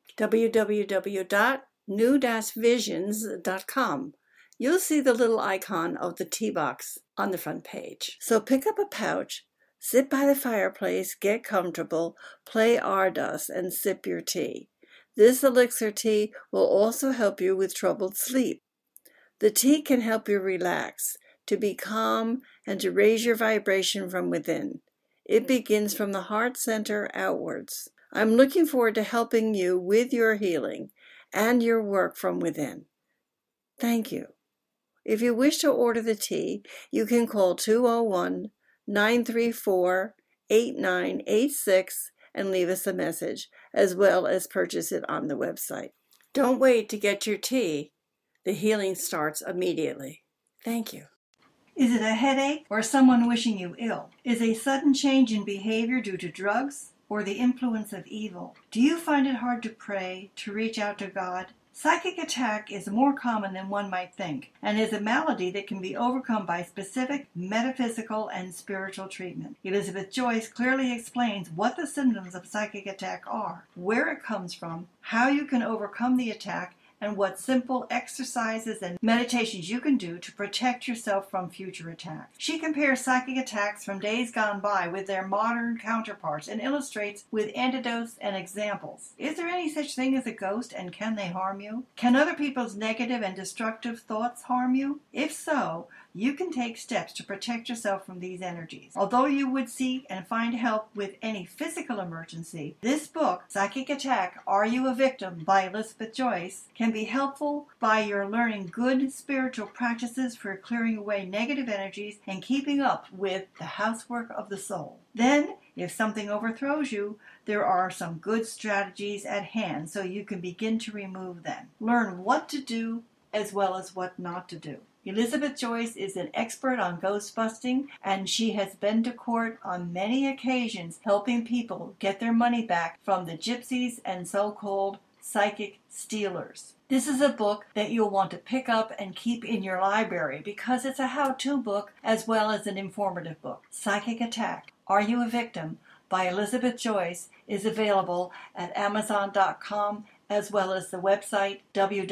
www.new-visions.com. You'll see the little icon of the tea box on the front page. So pick up a pouch, sit by the fireplace, get comfortable, play Ardas, and sip your tea. This elixir tea will also help you with troubled sleep. The tea can help you relax, to be calm, and to raise your vibration from within. It begins from the heart center outwards. I'm looking forward to helping you with your healing and your work from within. Thank you. If you wish to order the tea, you can call 201-934-8986 and leave us a message, as well as purchase it on the website. Don't wait to get your tea. The healing starts immediately. Thank you. Is it a headache or someone wishing you ill? Is a sudden change in behavior due to drugs or the influence of evil? Do you find it hard to pray, to reach out to God? Psychic attack is more common than one might think, and is a malady that can be overcome by specific metaphysical and spiritual treatment. Elizabeth Joyce clearly explains what the symptoms of psychic attack are, where it comes from, how you can overcome the attack, and what simple exercises and meditations you can do to protect yourself from future attacks. She compares psychic attacks from days gone by with their modern counterparts and illustrates with anecdotes and examples. Is there any such thing as a ghost, and can they harm you? Can other people's negative and destructive thoughts harm you? If so, you can take steps to protect yourself from these energies. Although you would seek and find help with any physical emergency, this book, Psychic Attack, Are You a Victim? By Elizabeth Joyce, can be helpful by your learning good spiritual practices for clearing away negative energies and keeping up with the housework of the soul. Then, if something overthrows you, there are some good strategies at hand so you can begin to remove them. Learn what to do as well as what not to do. Elizabeth Joyce is an expert on ghost busting, and she has been to court on many occasions helping people get their money back from the gypsies and so-called Psychic Stealers. This is a book that you'll want to pick up and keep in your library because it's a how-to book as well as an informative book. Psychic Attack, Are You a Victim? By Elizabeth Joyce is available at Amazon.com as well as the website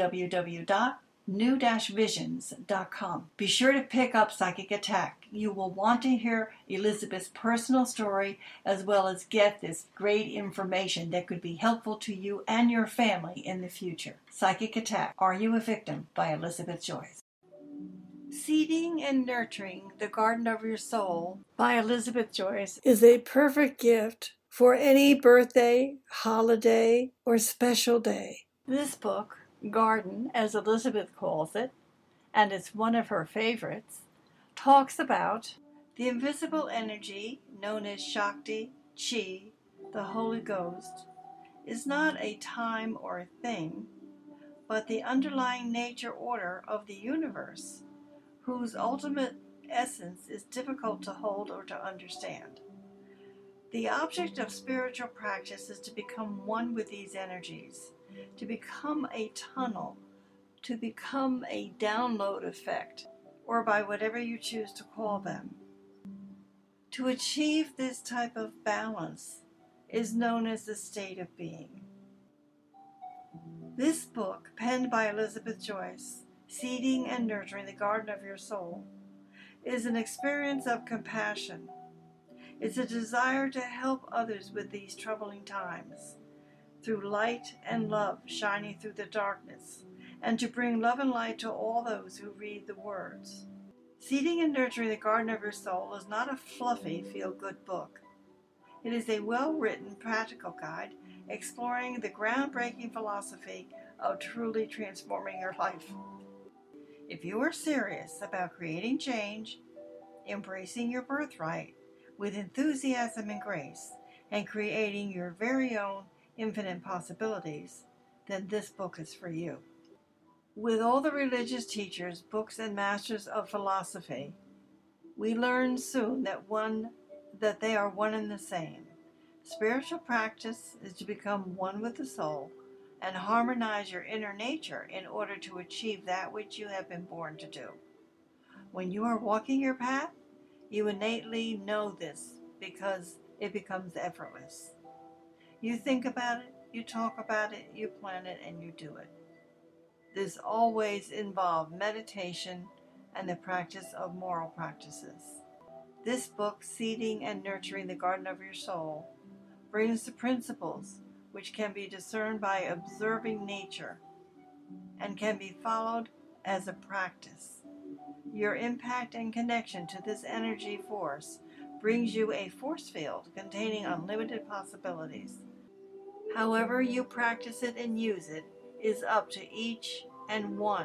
www.new-visions.com. Be sure to pick up Psychic Attack. You will want to hear Elizabeth's personal story as well as get this great information that could be helpful to you and your family in the future. Psychic Attack, Are You a Victim? By Elizabeth Joyce. Seeding and Nurturing the Garden of Your Soul by Elizabeth Joyce is a perfect gift for any birthday, holiday, or special day. This book, Garden, as Elizabeth calls it, and it's one of her favorites, talks about the invisible energy known as Shakti, Chi, the Holy Ghost, is not a time or a thing, but the underlying nature order of the universe, whose ultimate essence is difficult to hold or to understand. The object of spiritual practice is to become one with these energies, to become a tunnel, to become a download effect, or by whatever you choose to call them. To achieve this type of balance is known as the state of being. This book, penned by Elizabeth Joyce, Seeding and Nurturing the Garden of Your Soul, is an experience of compassion. It's a desire to help others with these troubling times, through light and love shining through the darkness, and to bring love and light to all those who read the words. Seeding and Nurturing the Garden of Your Soul is not a fluffy, feel-good book. It is a well-written, practical guide exploring the groundbreaking philosophy of truly transforming your life. If you are serious about creating change, embracing your birthright with enthusiasm and grace, and creating your very own infinite possibilities, then this book is for you. With all the religious teachers, books, and masters of philosophy, we learn soon that they are one and the same. Spiritual practice is to become one with the soul and harmonize your inner nature in order to achieve that which you have been born to do. When you are walking your path, you innately know this because it becomes effortless. You think about it, you talk about it, you plan it, and you do it. This always involves meditation and the practice of moral practices. This book, Seeding and Nurturing the Garden of Your Soul, brings the principles which can be discerned by observing nature and can be followed as a practice. Your impact and connection to this energy force brings you a force field containing unlimited possibilities. However you practice it and use it is up to each and one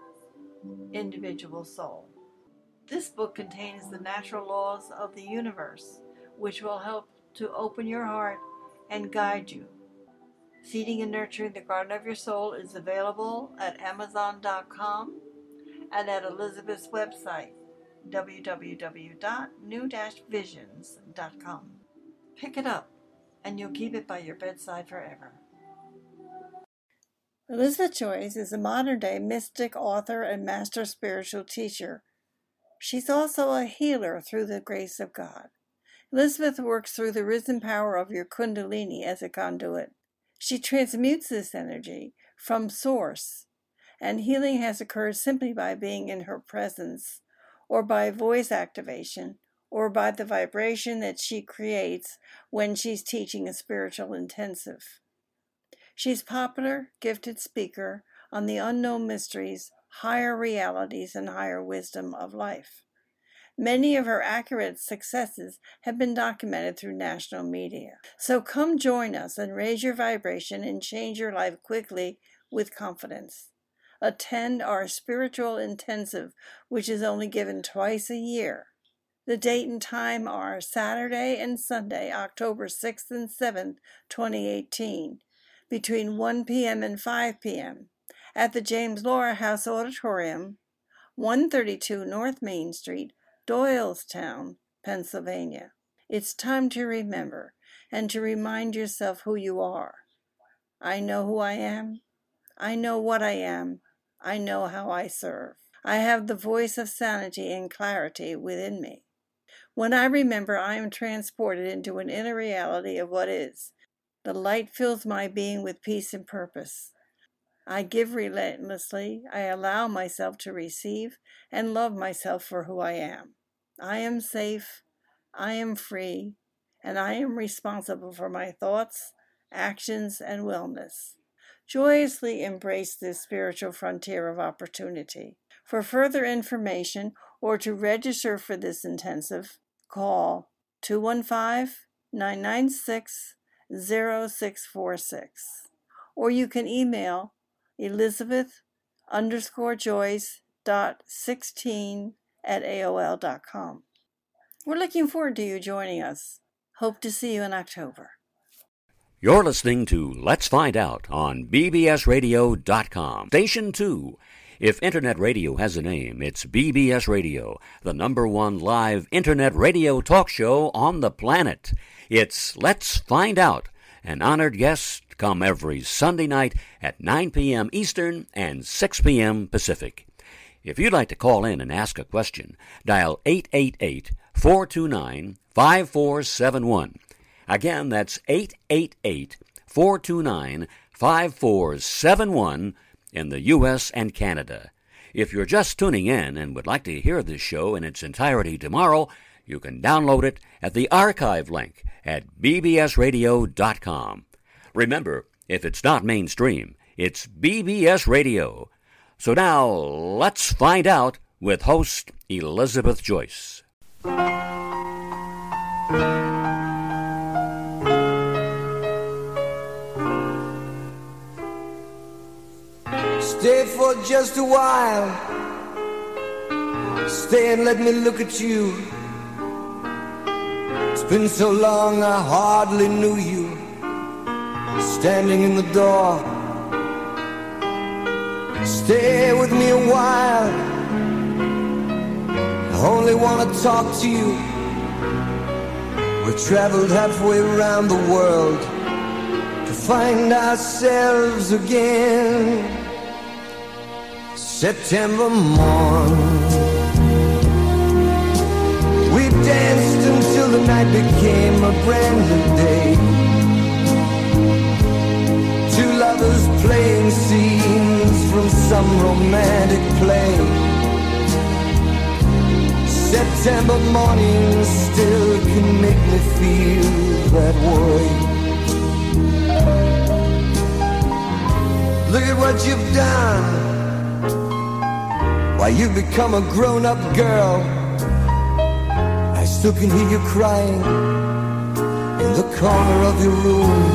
individual soul. This book contains the natural laws of the universe, which will help to open your heart and guide you. Seeding and Nurturing the Garden of Your Soul is available at Amazon.com and at Elizabeth's website, www.new-visions.com. Pick it up, and you'll keep it by your bedside forever. Elizabeth Joyce is a modern-day mystic, author, and master spiritual teacher. She's also a healer through the grace of God. Elizabeth works through the risen power of your Kundalini as a conduit. She transmutes this energy from source, and healing has occurred simply by being in her presence, or by voice activation, or by the vibration that she creates when she's teaching a spiritual intensive. She's a popular, gifted speaker on the unknown mysteries, higher realities, and higher wisdom of life. Many of her accurate successes have been documented through national media. So come join us and raise your vibration and change your life quickly with confidence. Attend our spiritual intensive, which is only given twice a year. The date and time are Saturday and Sunday, October 6th and 7th, 2018, between 1 p.m. and 5 p.m. at the James Laura House Auditorium, 132 North Main Street, Doylestown, Pennsylvania. It's time to remember and to remind yourself who you are. I know who I am. I know what I am. I know how I serve. I have the voice of sanity and clarity within me. When I remember, I am transported into an inner reality of what is. The light fills my being with peace and purpose. I give relentlessly. I allow myself to receive and love myself for who I am. I am safe. I am free. And I am responsible for my thoughts, actions, and wellness. Joyously embrace this spiritual frontier of opportunity. For further information or to register for this intensive, call 215-996-0646. Or you can email Elizabeth_Joyce.16@AOL.com. We're looking forward to you joining us. Hope to see you in October. You're listening to Let's Find Out on bbsradio.com. Station 2. If Internet radio has a name, it's BBS Radio, the #1 live Internet radio talk show on the planet. It's Let's Find Out. An honored guest come every Sunday night at 9 p.m. Eastern and 6 p.m. Pacific. If you'd like to call in and ask a question, dial 888-429-5471. Again, that's 888-429-5471 in the U.S. and Canada. If you're just tuning in and would like to hear this show in its entirety tomorrow, you can download it at the archive link at bbsradio.com. Remember, if it's not mainstream, it's BBS Radio. So now, let's find out with host Elizabeth Joyce. Stay for just a while. Stay and let me look at you. It's been so long I hardly knew you. Standing in the door. Stay with me a while. I only want to talk to you. We traveled halfway around the world to find ourselves again. September morn, we danced until the night became a brand new day. Two lovers playing scenes from some romantic play. September morning still can make me feel that way. Look at what you've done. Why, you've become a grown-up girl. I still can hear you crying in the corner of your room.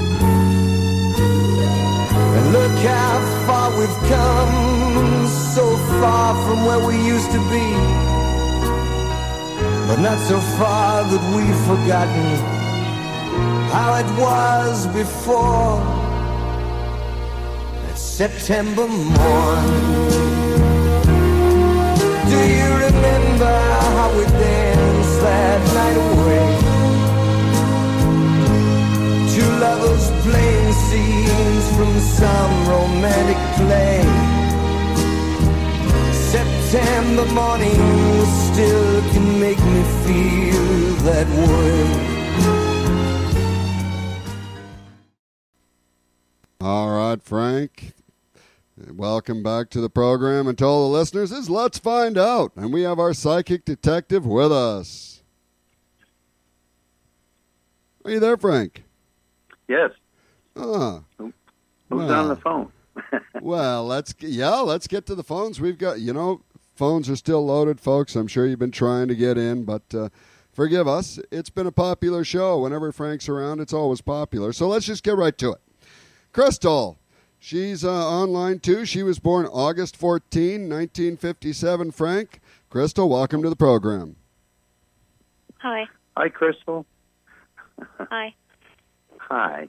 And look how far we've come, so far from where we used to be, but not so far that we've forgotten how it was before. That September morn. Do you remember how we danced that night away? Two lovers playing scenes from some romantic play. September morning still can make me feel that way. All right, Frank. Welcome back to the program, and to all the listeners, is Let's Find Out, and we have our psychic detective with us. Are you there, Frank? Yes. Who's on the phone? Well, let's get to the phones. We've got, phones are still loaded, folks. I'm sure you've been trying to get in, but forgive us. It's been a popular show. Whenever Frank's around, it's always popular. So let's just get right to it. Crystal. She's online, too. She was born August 14, 1957, Frank. Crystal, welcome to the program. Hi. Hi, Crystal. Hi. Hi.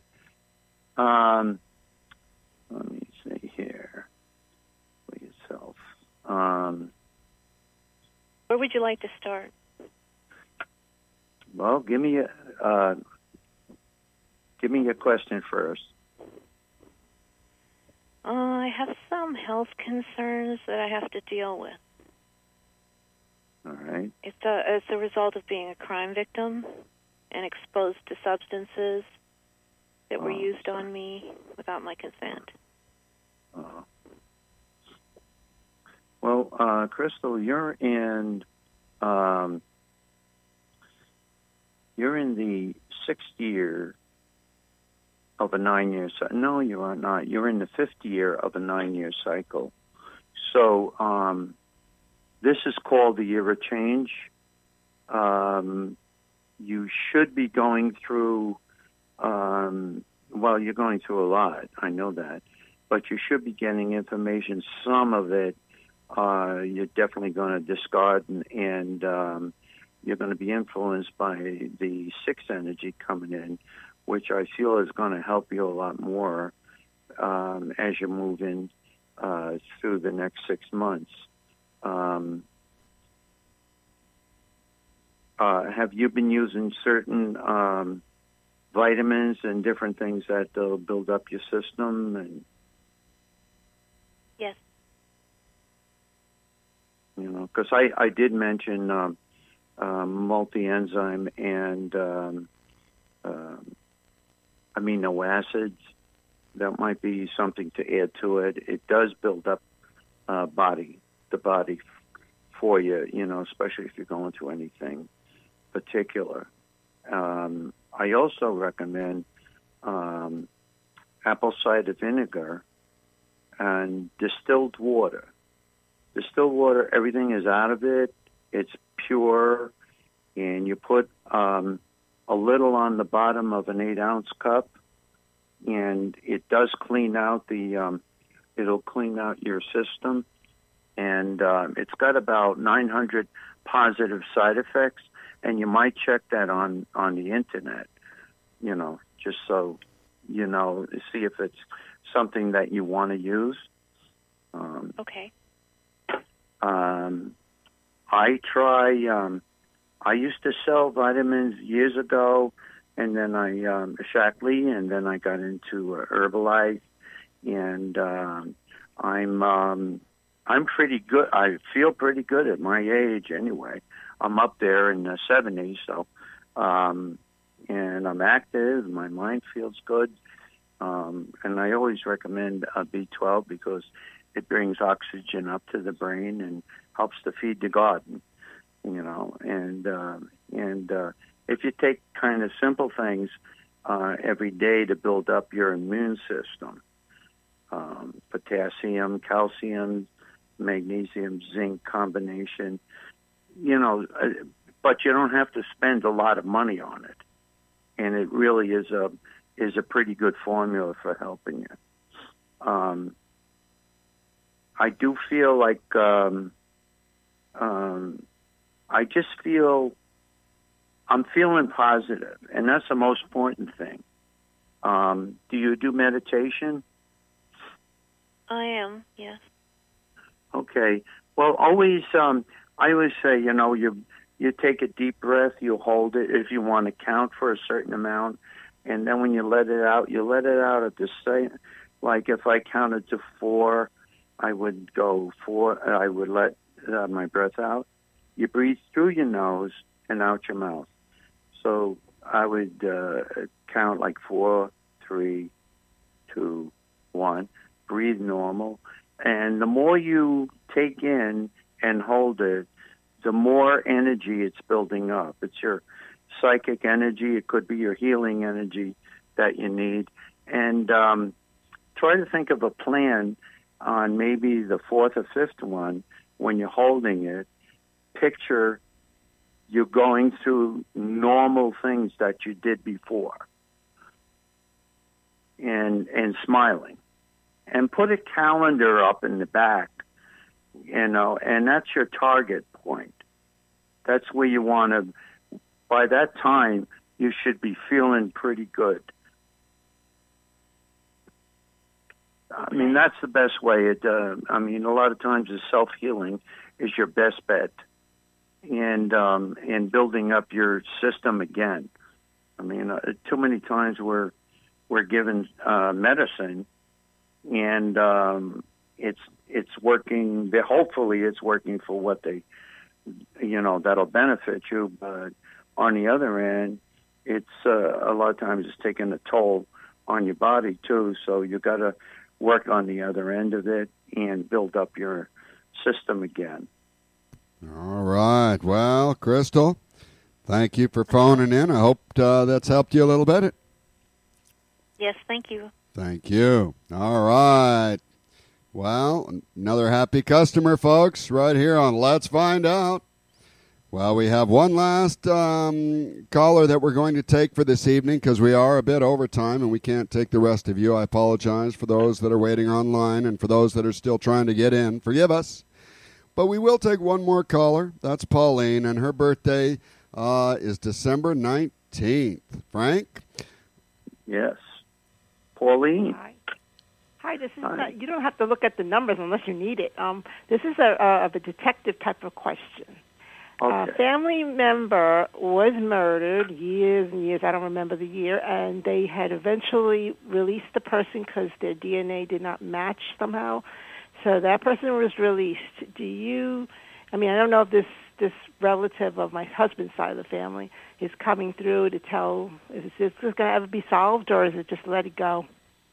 Let me see here. For yourself. Where would you like to start? Well, give me a question first. I have some health concerns that I have to deal with. All right. It's a result of being a crime victim and exposed to substances that were used on me without my consent. Well, Crystal, you're in the 6th year of a 9-year cycle. No, you are not. You're in the 5th year of a 9-year cycle. So this is called the year of change. You should be going through, well, you're going through a lot. I know that. But you should be getting information. Some of it you're definitely going to discard, and you're going to be influenced by the 6th energy coming in, which I feel is going to help you a lot more as you move in through the next 6 months. Have you been using certain vitamins and different things that will build up your system? And yes. You know, because I did mention multi-enzyme and amino acids. That might be something to add to it. It does build up the body for you, you know, especially if you're going through anything particular. I also recommend apple cider vinegar and distilled water. Distilled water, everything is out of it. It's pure, and you put a little on the bottom of an 8-ounce cup, and it does clean out it'll clean out your system, and it's got about 900 positive side effects, and you might check that on the internet, you know, just so you know, see if it's something that you want to use. Okay. I used to sell vitamins years ago, and then Shaklee, and then I got into Herbalife, and I'm pretty good. I feel pretty good at my age anyway. I'm up there in the 70s, so, and I'm active. My mind feels good. And I always recommend B12 because it brings oxygen up to the brain and helps to feed the garden, you know. And if you take kind of simple things every day to build up your immune system, potassium, calcium, magnesium, zinc combination, you know, but you don't have to spend a lot of money on it. And it really is a pretty good formula for helping you. I do feel like I just feel I'm feeling positive, and that's the most important thing. Do you do meditation? I am, yes. Okay. Well, always I always say, you know, you take a deep breath, you hold it if you want to count for a certain amount, and then when you let it out at the same. Like if I counted to 4, I would go 4. I would let my breath out. You breathe through your nose and out your mouth. So I would count like 4, 3, 2, 1. Breathe normal. And the more you take in and hold it, the more energy it's building up. It's your psychic energy. It could be your healing energy that you need. And try to think of a plan on maybe the 4th or 5th one when you're holding it. Picture you're going through normal things that you did before and smiling. And put a calendar up in the back, you know, and that's your target point. That's where you want to, by that time, you should be feeling pretty good. I mean, that's the best way. I mean, a lot of times the self-healing is your best bet. And building up your system again. I mean, too many times we're given medicine, and it's working. Hopefully, it's working for what they, that'll benefit you. But on the other end, it's a lot of times it's taking a toll on your body too. So you got to work on the other end of it and build up your system again. All right. Well, Crystal, thank you for phoning in. I hope that's helped you a little bit. Yes, thank you. Thank you. All right. Well, another happy customer, folks, right here on Let's Find Out. Well, we have one last caller that we're going to take for this evening because we are a bit over time and we can't take the rest of you. I apologize for those that are waiting online and for those that are still trying to get in. Forgive us. But we will take one more caller. That's Pauline, and her birthday is December 19th. Frank? Yes. Pauline. Hi, this is not, you don't have to look at the numbers unless you need it. This is a detective type of question. Okay. A family member was murdered years and years, I don't remember the year, and they had eventually released the person because their DNA did not match somehow. So that person was released. I don't know if this relative of my husband's side of the family is coming through to tell, is this going to ever be solved, or is it just let it go?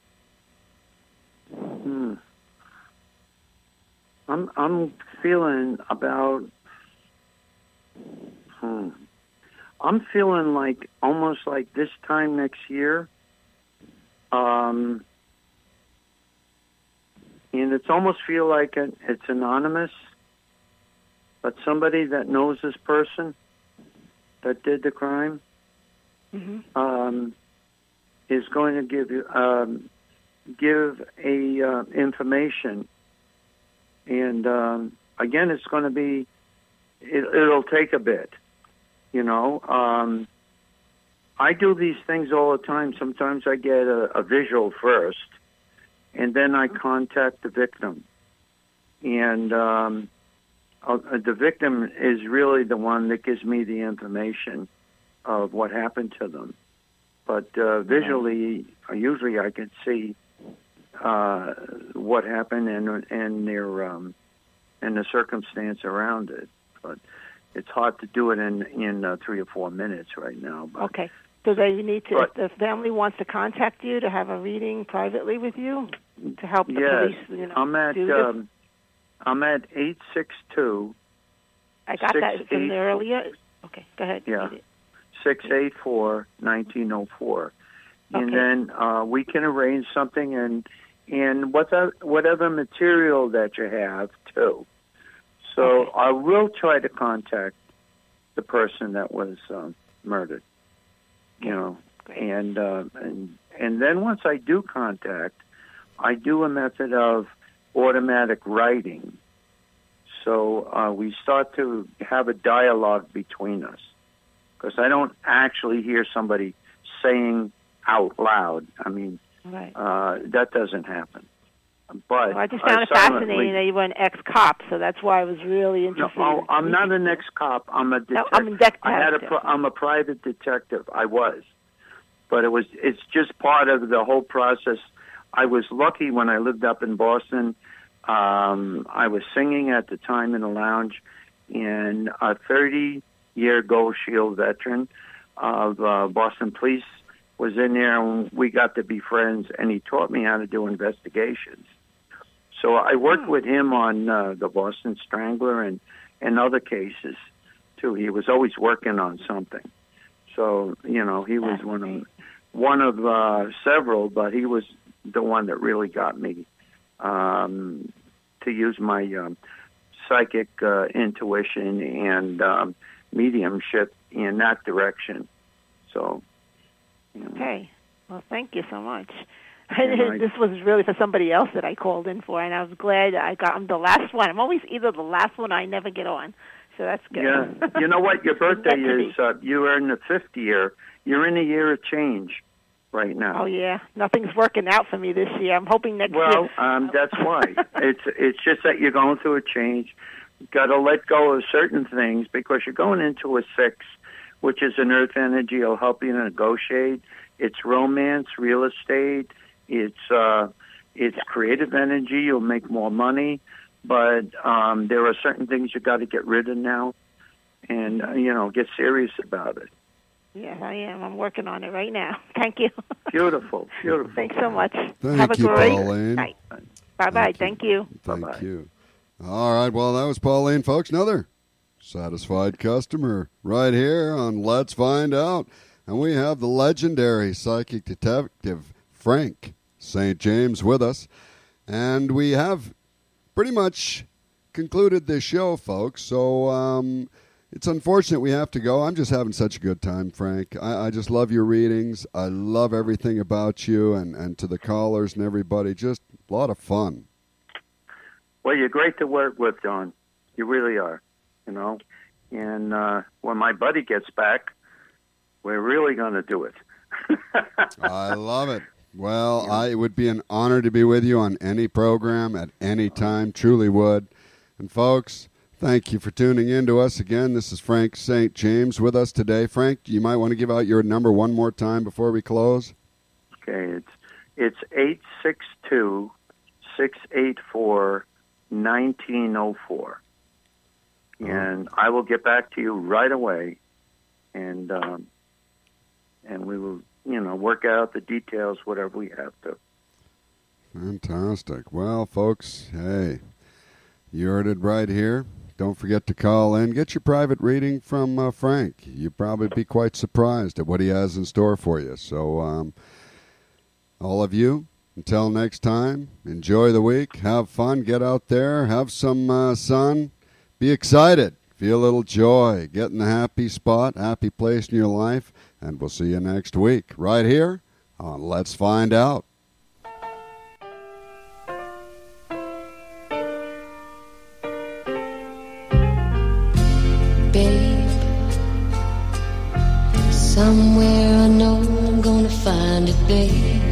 I'm feeling about. I'm feeling like almost like this time next year. And it's almost feel like it's anonymous, but somebody that knows this person that did the crime is going to give information. And again, it's going to be. It'll take a bit, I do these things all the time. Sometimes I get a visual first, and then I contact the victim. And the victim is really the one that gives me the information of what happened to them. But visually, usually I can see what happened and their and the circumstance around it. But it's hard to do it in 3 or 4 minutes right now. But, okay. So they need to, if the family wants to contact you to have a reading privately with you to help the police, I'm at do this? I'm at 862. I got that from there earlier. Okay, go ahead. Yeah, 684-1904, and then we can arrange something and whatever material that you have too. So I will try to contact the person that was murdered, and then once I do contact, I do a method of automatic writing. So we start to have a dialogue between us, because I don't actually hear somebody saying out loud. I mean, that doesn't happen. But I just found it fascinating that you were an ex-cop, so that's why I was really interested. No, I'm not an ex-cop. I'm a detective. No, I'm a detective. I'm a private detective. I was, but it's just part of the whole process. I was lucky when I lived up in Boston. I was singing at the time in a lounge, and a 30-year Gold Shield veteran of Boston Police was in there, and we got to be friends, and he taught me how to do investigations. So I worked with him on the Boston Strangler and other cases, too. He was always working on something. So, he was one of several, but he was the one that really got me to use my psychic intuition and mediumship in that direction. So, Okay. Well, thank you so much. This was really for somebody else that I called in for, and I was glad I'm the last one. I'm always either the last one or I never get on, so that's good. Yeah. You know what? Your birthday is, you are in the 5th year. You're in a year of change right now. Oh, yeah. Nothing's working out for me this year. I'm hoping next year. Well, that's why. It's just that you're going through a change. You've got to let go of certain things because you're going into a 6, which is an earth energy. It'll help you negotiate. It's romance, real estate. It's It's creative energy. You'll make more money, but there are certain things you got to get rid of now, and get serious about it. Yes, I am. I'm working on it right now. Thank you. Beautiful, beautiful. Thanks so much. Thank you, great Pauline. night. Bye-bye. Thank you. Thank you. All right, well, that was Pauline, folks. Another satisfied customer right here on Let's Find Out. And we have the legendary psychic detective Frank St. James with us. And we have pretty much concluded this show, folks. So it's unfortunate we have to go. I'm just having such a good time, Frank. I just love your readings. I love everything about you, and to the callers and everybody. Just a lot of fun. Well, you're great to work with, John. You really are, And when my buddy gets back, we're really going to do it. I love it. Well, it would be an honor to be with you on any program at any time. Truly would. And, folks, thank you for tuning in to us again. This is Frank St. James with us today. Frank, you might want to give out your number one more time before we close. Okay, it's 862-684-1904. And I will get back to you right away, and we will, work out the details, whatever we have to. Fantastic. Well, folks, hey, you heard it right here. Don't forget to call in. Get your private reading from Frank. You'll probably be quite surprised at what he has in store for you. So, all of you, until next time, enjoy the week. Have fun. Get out there. Have some sun. Be excited. Feel a little joy. Get in the happy spot, happy place in your life. And we'll see you next week right here on Let's Find Out. Somewhere I know I'm gonna find it, babe.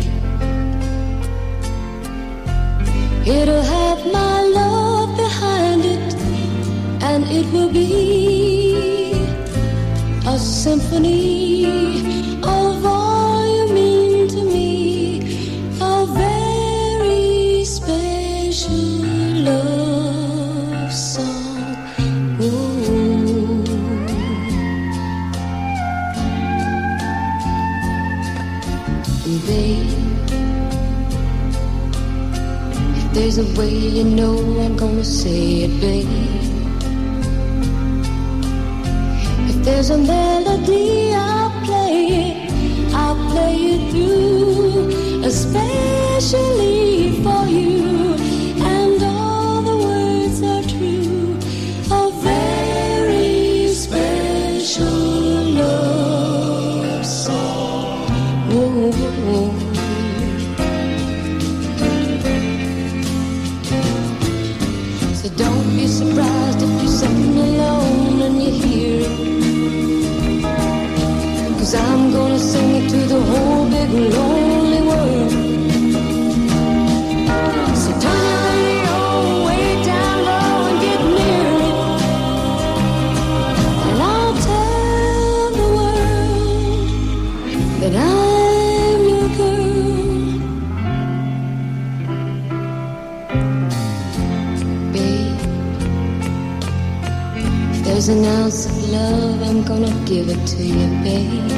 It'll have my love behind it, and it will be a symphony of all you mean to me, a very special love song. Ooh. Babe, if there's a way, you know I'm gonna say it, babe. If there's a melody, I'll play it through, especially for you, and all the words are true, a very special love song. Ooh. So don't be surprised if you're sitting alone and you hear it, 'cause I'm gonna sing it to the whole big lonely world. So turn your radio way down low and get near it, and I'll tell the world that I'm your girl. Babe, if there's an ounce of love, I'm gonna give it to you, babe.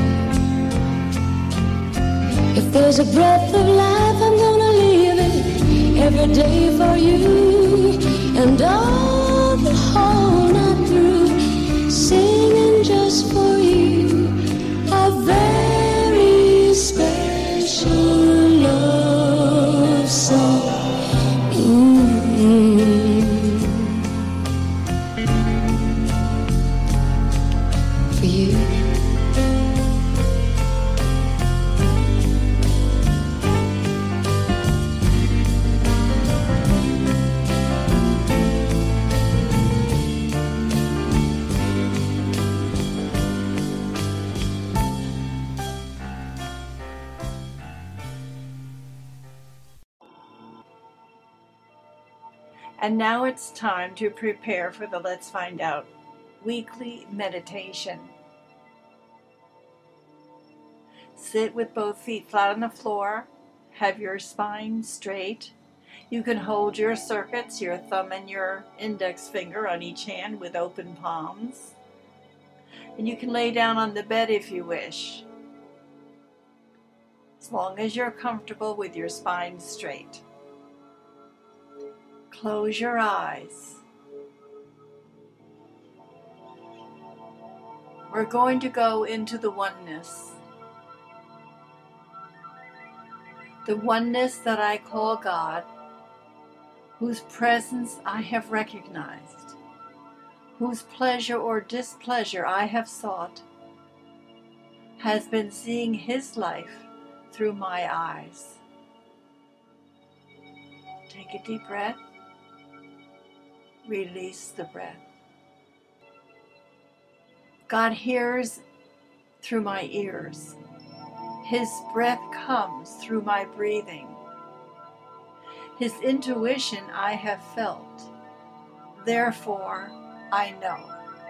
If there's a breath of life, I'm gonna leave it every day for you, and all the whole night through, singing just for you, a very special love song. For you. And now it's time to prepare for the Let's Find Out weekly meditation. Sit with both feet flat on the floor, have your spine straight. You can hold your circuits, your thumb and your index finger on each hand with open palms. And you can lay down on the bed if you wish, as long as you're comfortable with your spine straight. Close your eyes. We're going to go into the oneness. The oneness that I call God, whose presence I have recognized, whose pleasure or displeasure I have sought, has been seeing his life through my eyes. Take a deep breath. Release the breath. God hears through my ears. His breath comes through my breathing. His intuition I have felt. Therefore, I know.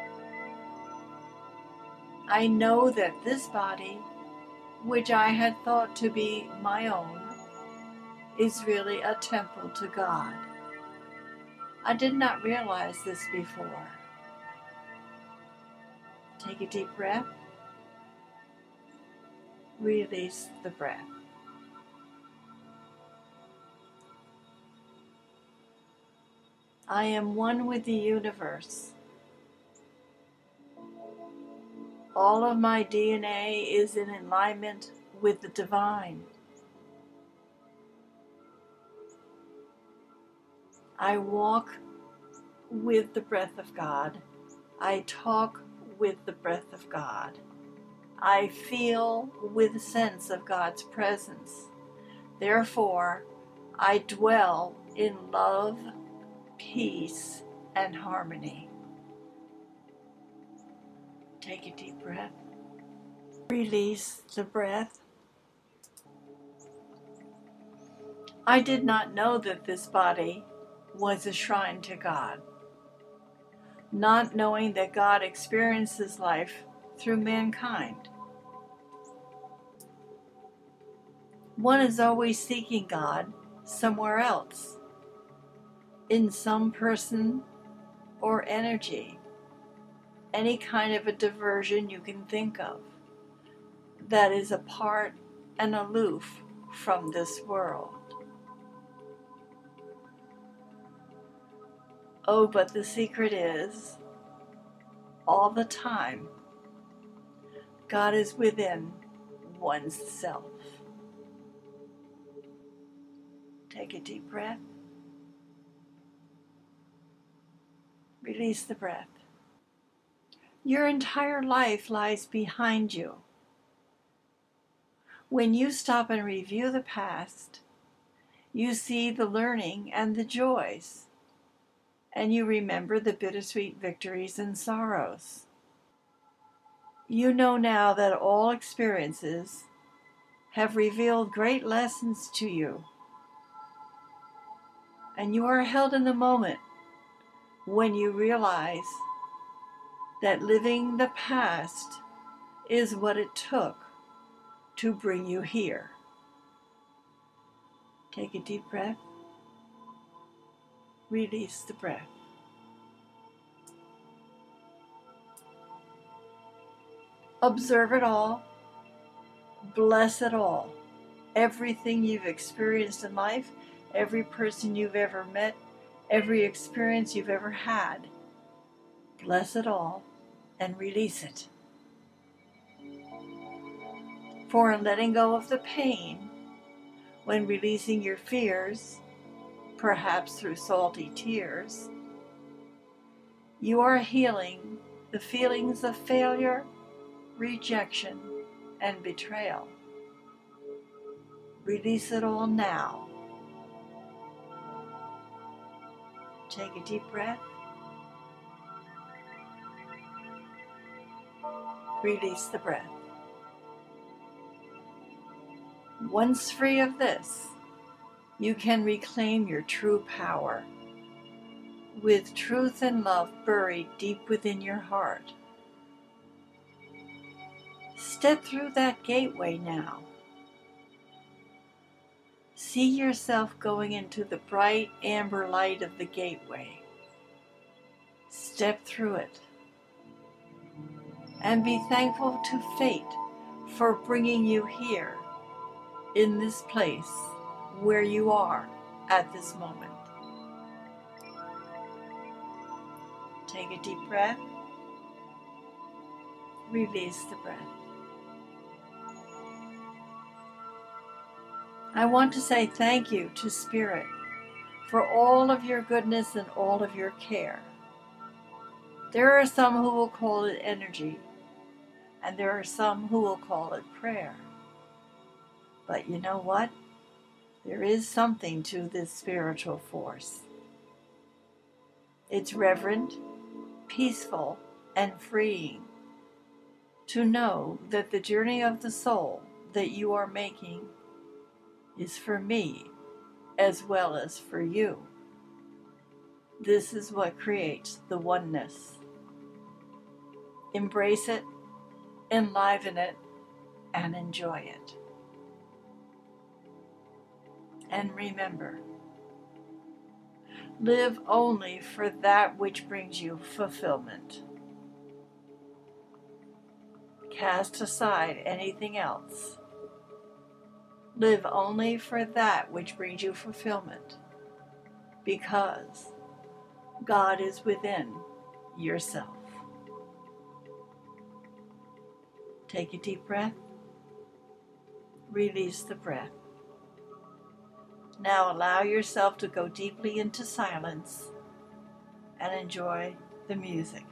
I know that this body, which I had thought to be my own, is really a temple to God. I did not realize this before. Take a deep breath. Release the breath. I am one with the universe. All of my DNA is in alignment with the divine. I walk with the breath of God. I talk with the breath of God. I feel with the sense of God's presence. Therefore, I dwell in love, peace, and harmony. Take a deep breath. Release the breath. I did not know that this body was a shrine to God. Not knowing that God experiences life through mankind. One is always seeking God somewhere else, in some person or energy, any kind of a diversion you can think of that is apart and aloof from this world. Oh, but the secret is, all the time, God is within one's self. Take a deep breath. Release the breath. Your entire life lies behind you. When you stop and review the past, you see the learning and the joys, and you remember the bittersweet victories and sorrows. You know now that all experiences have revealed great lessons to you, and you are held in the moment when you realize that living the past is what it took to bring you here. Take a deep breath. Release the breath. Observe it all. Bless it all. Everything you've experienced in life, every person you've ever met, every experience you've ever had. Bless it all and release it. For in letting go of the pain, when releasing your fears, perhaps through salty tears, you are healing the feelings of failure, rejection, and betrayal. Release it all now. Take a deep breath. Release the breath. Once free of this, you can reclaim your true power with truth and love buried deep within your heart. Step through that gateway now. See yourself going into the bright amber light of the gateway. Step through it and be thankful to fate for bringing you here in this place where you are at this moment. Take a deep breath. Release the breath. I want to say thank you to Spirit for all of your goodness and all of your care. There are some who will call it energy, and there are some who will call it prayer. But you know what? There is something to this spiritual force. It's reverent, peaceful, and freeing to know that the journey of the soul that you are making is for me as well as for you. This is what creates the oneness. Embrace it, enliven it, and enjoy it. And remember, live only for that which brings you fulfillment. Cast aside anything else. Live only for that which brings you fulfillment, because God is within yourself. Take a deep breath. Release the breath. Now allow yourself to go deeply into silence and enjoy the music.